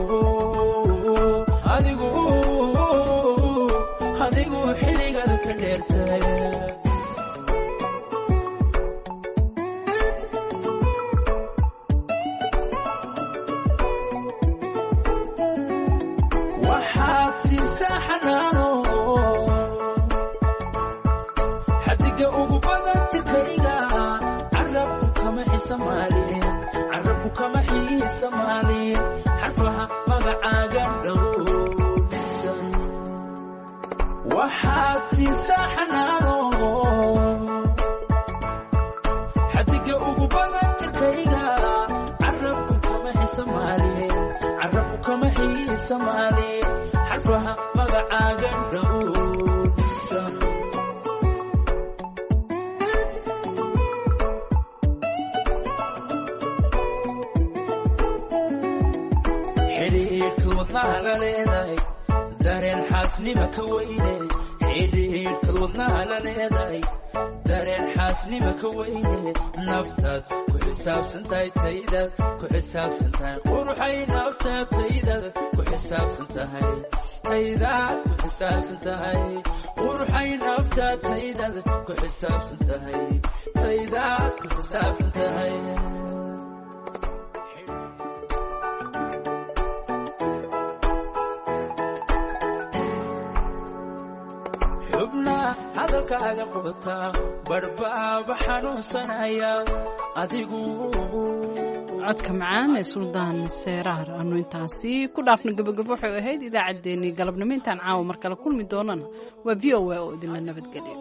xilligada ka dheertay waxaad siisaa xanaano xadiga ugu badan jirkayga carabku kama xisamaalin xarfaha magacaaga dhowrsan waxaad siisaa xanaano xadiga ugu badan jirkayga carabku kama xisamaalin xarfaha magacaaga dhowrsan xidhiidhka wadnaha la leedahay dareen xaasnima ka weyne xidhiidhka wadnaha la leedahay dareen xaasnima ka weyne naftaad ku xisaabsan tahay taydaad ku xisaabsan tahay quruxay naftaad taydaad ku xisaabsan tahay taydaad ku xisaabsan tahay quruxay naftaad taydaad ku xisaabsan tahay taydaad ku xisaabsan tahay xubna hadalkaaga quuta barbaaba xanuunsanaya adigu codka macaan ee suldaan seeraar aanu intaasi ku dhaafno gabagabo waxay ahayd idaacaddeenii galabnimo intaan caawa mar kale kulmi doonana waa v o a oo idinla nabadgeliyo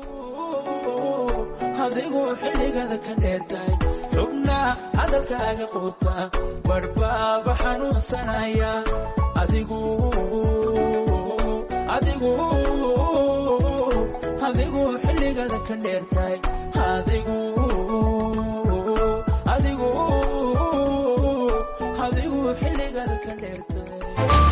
adigu xilligada ka dheertay xubna hadalkaaga quuta barbaaba xanuunsanaya adigu xilligada ka dheertahay adigu xilligaad ka dheertahay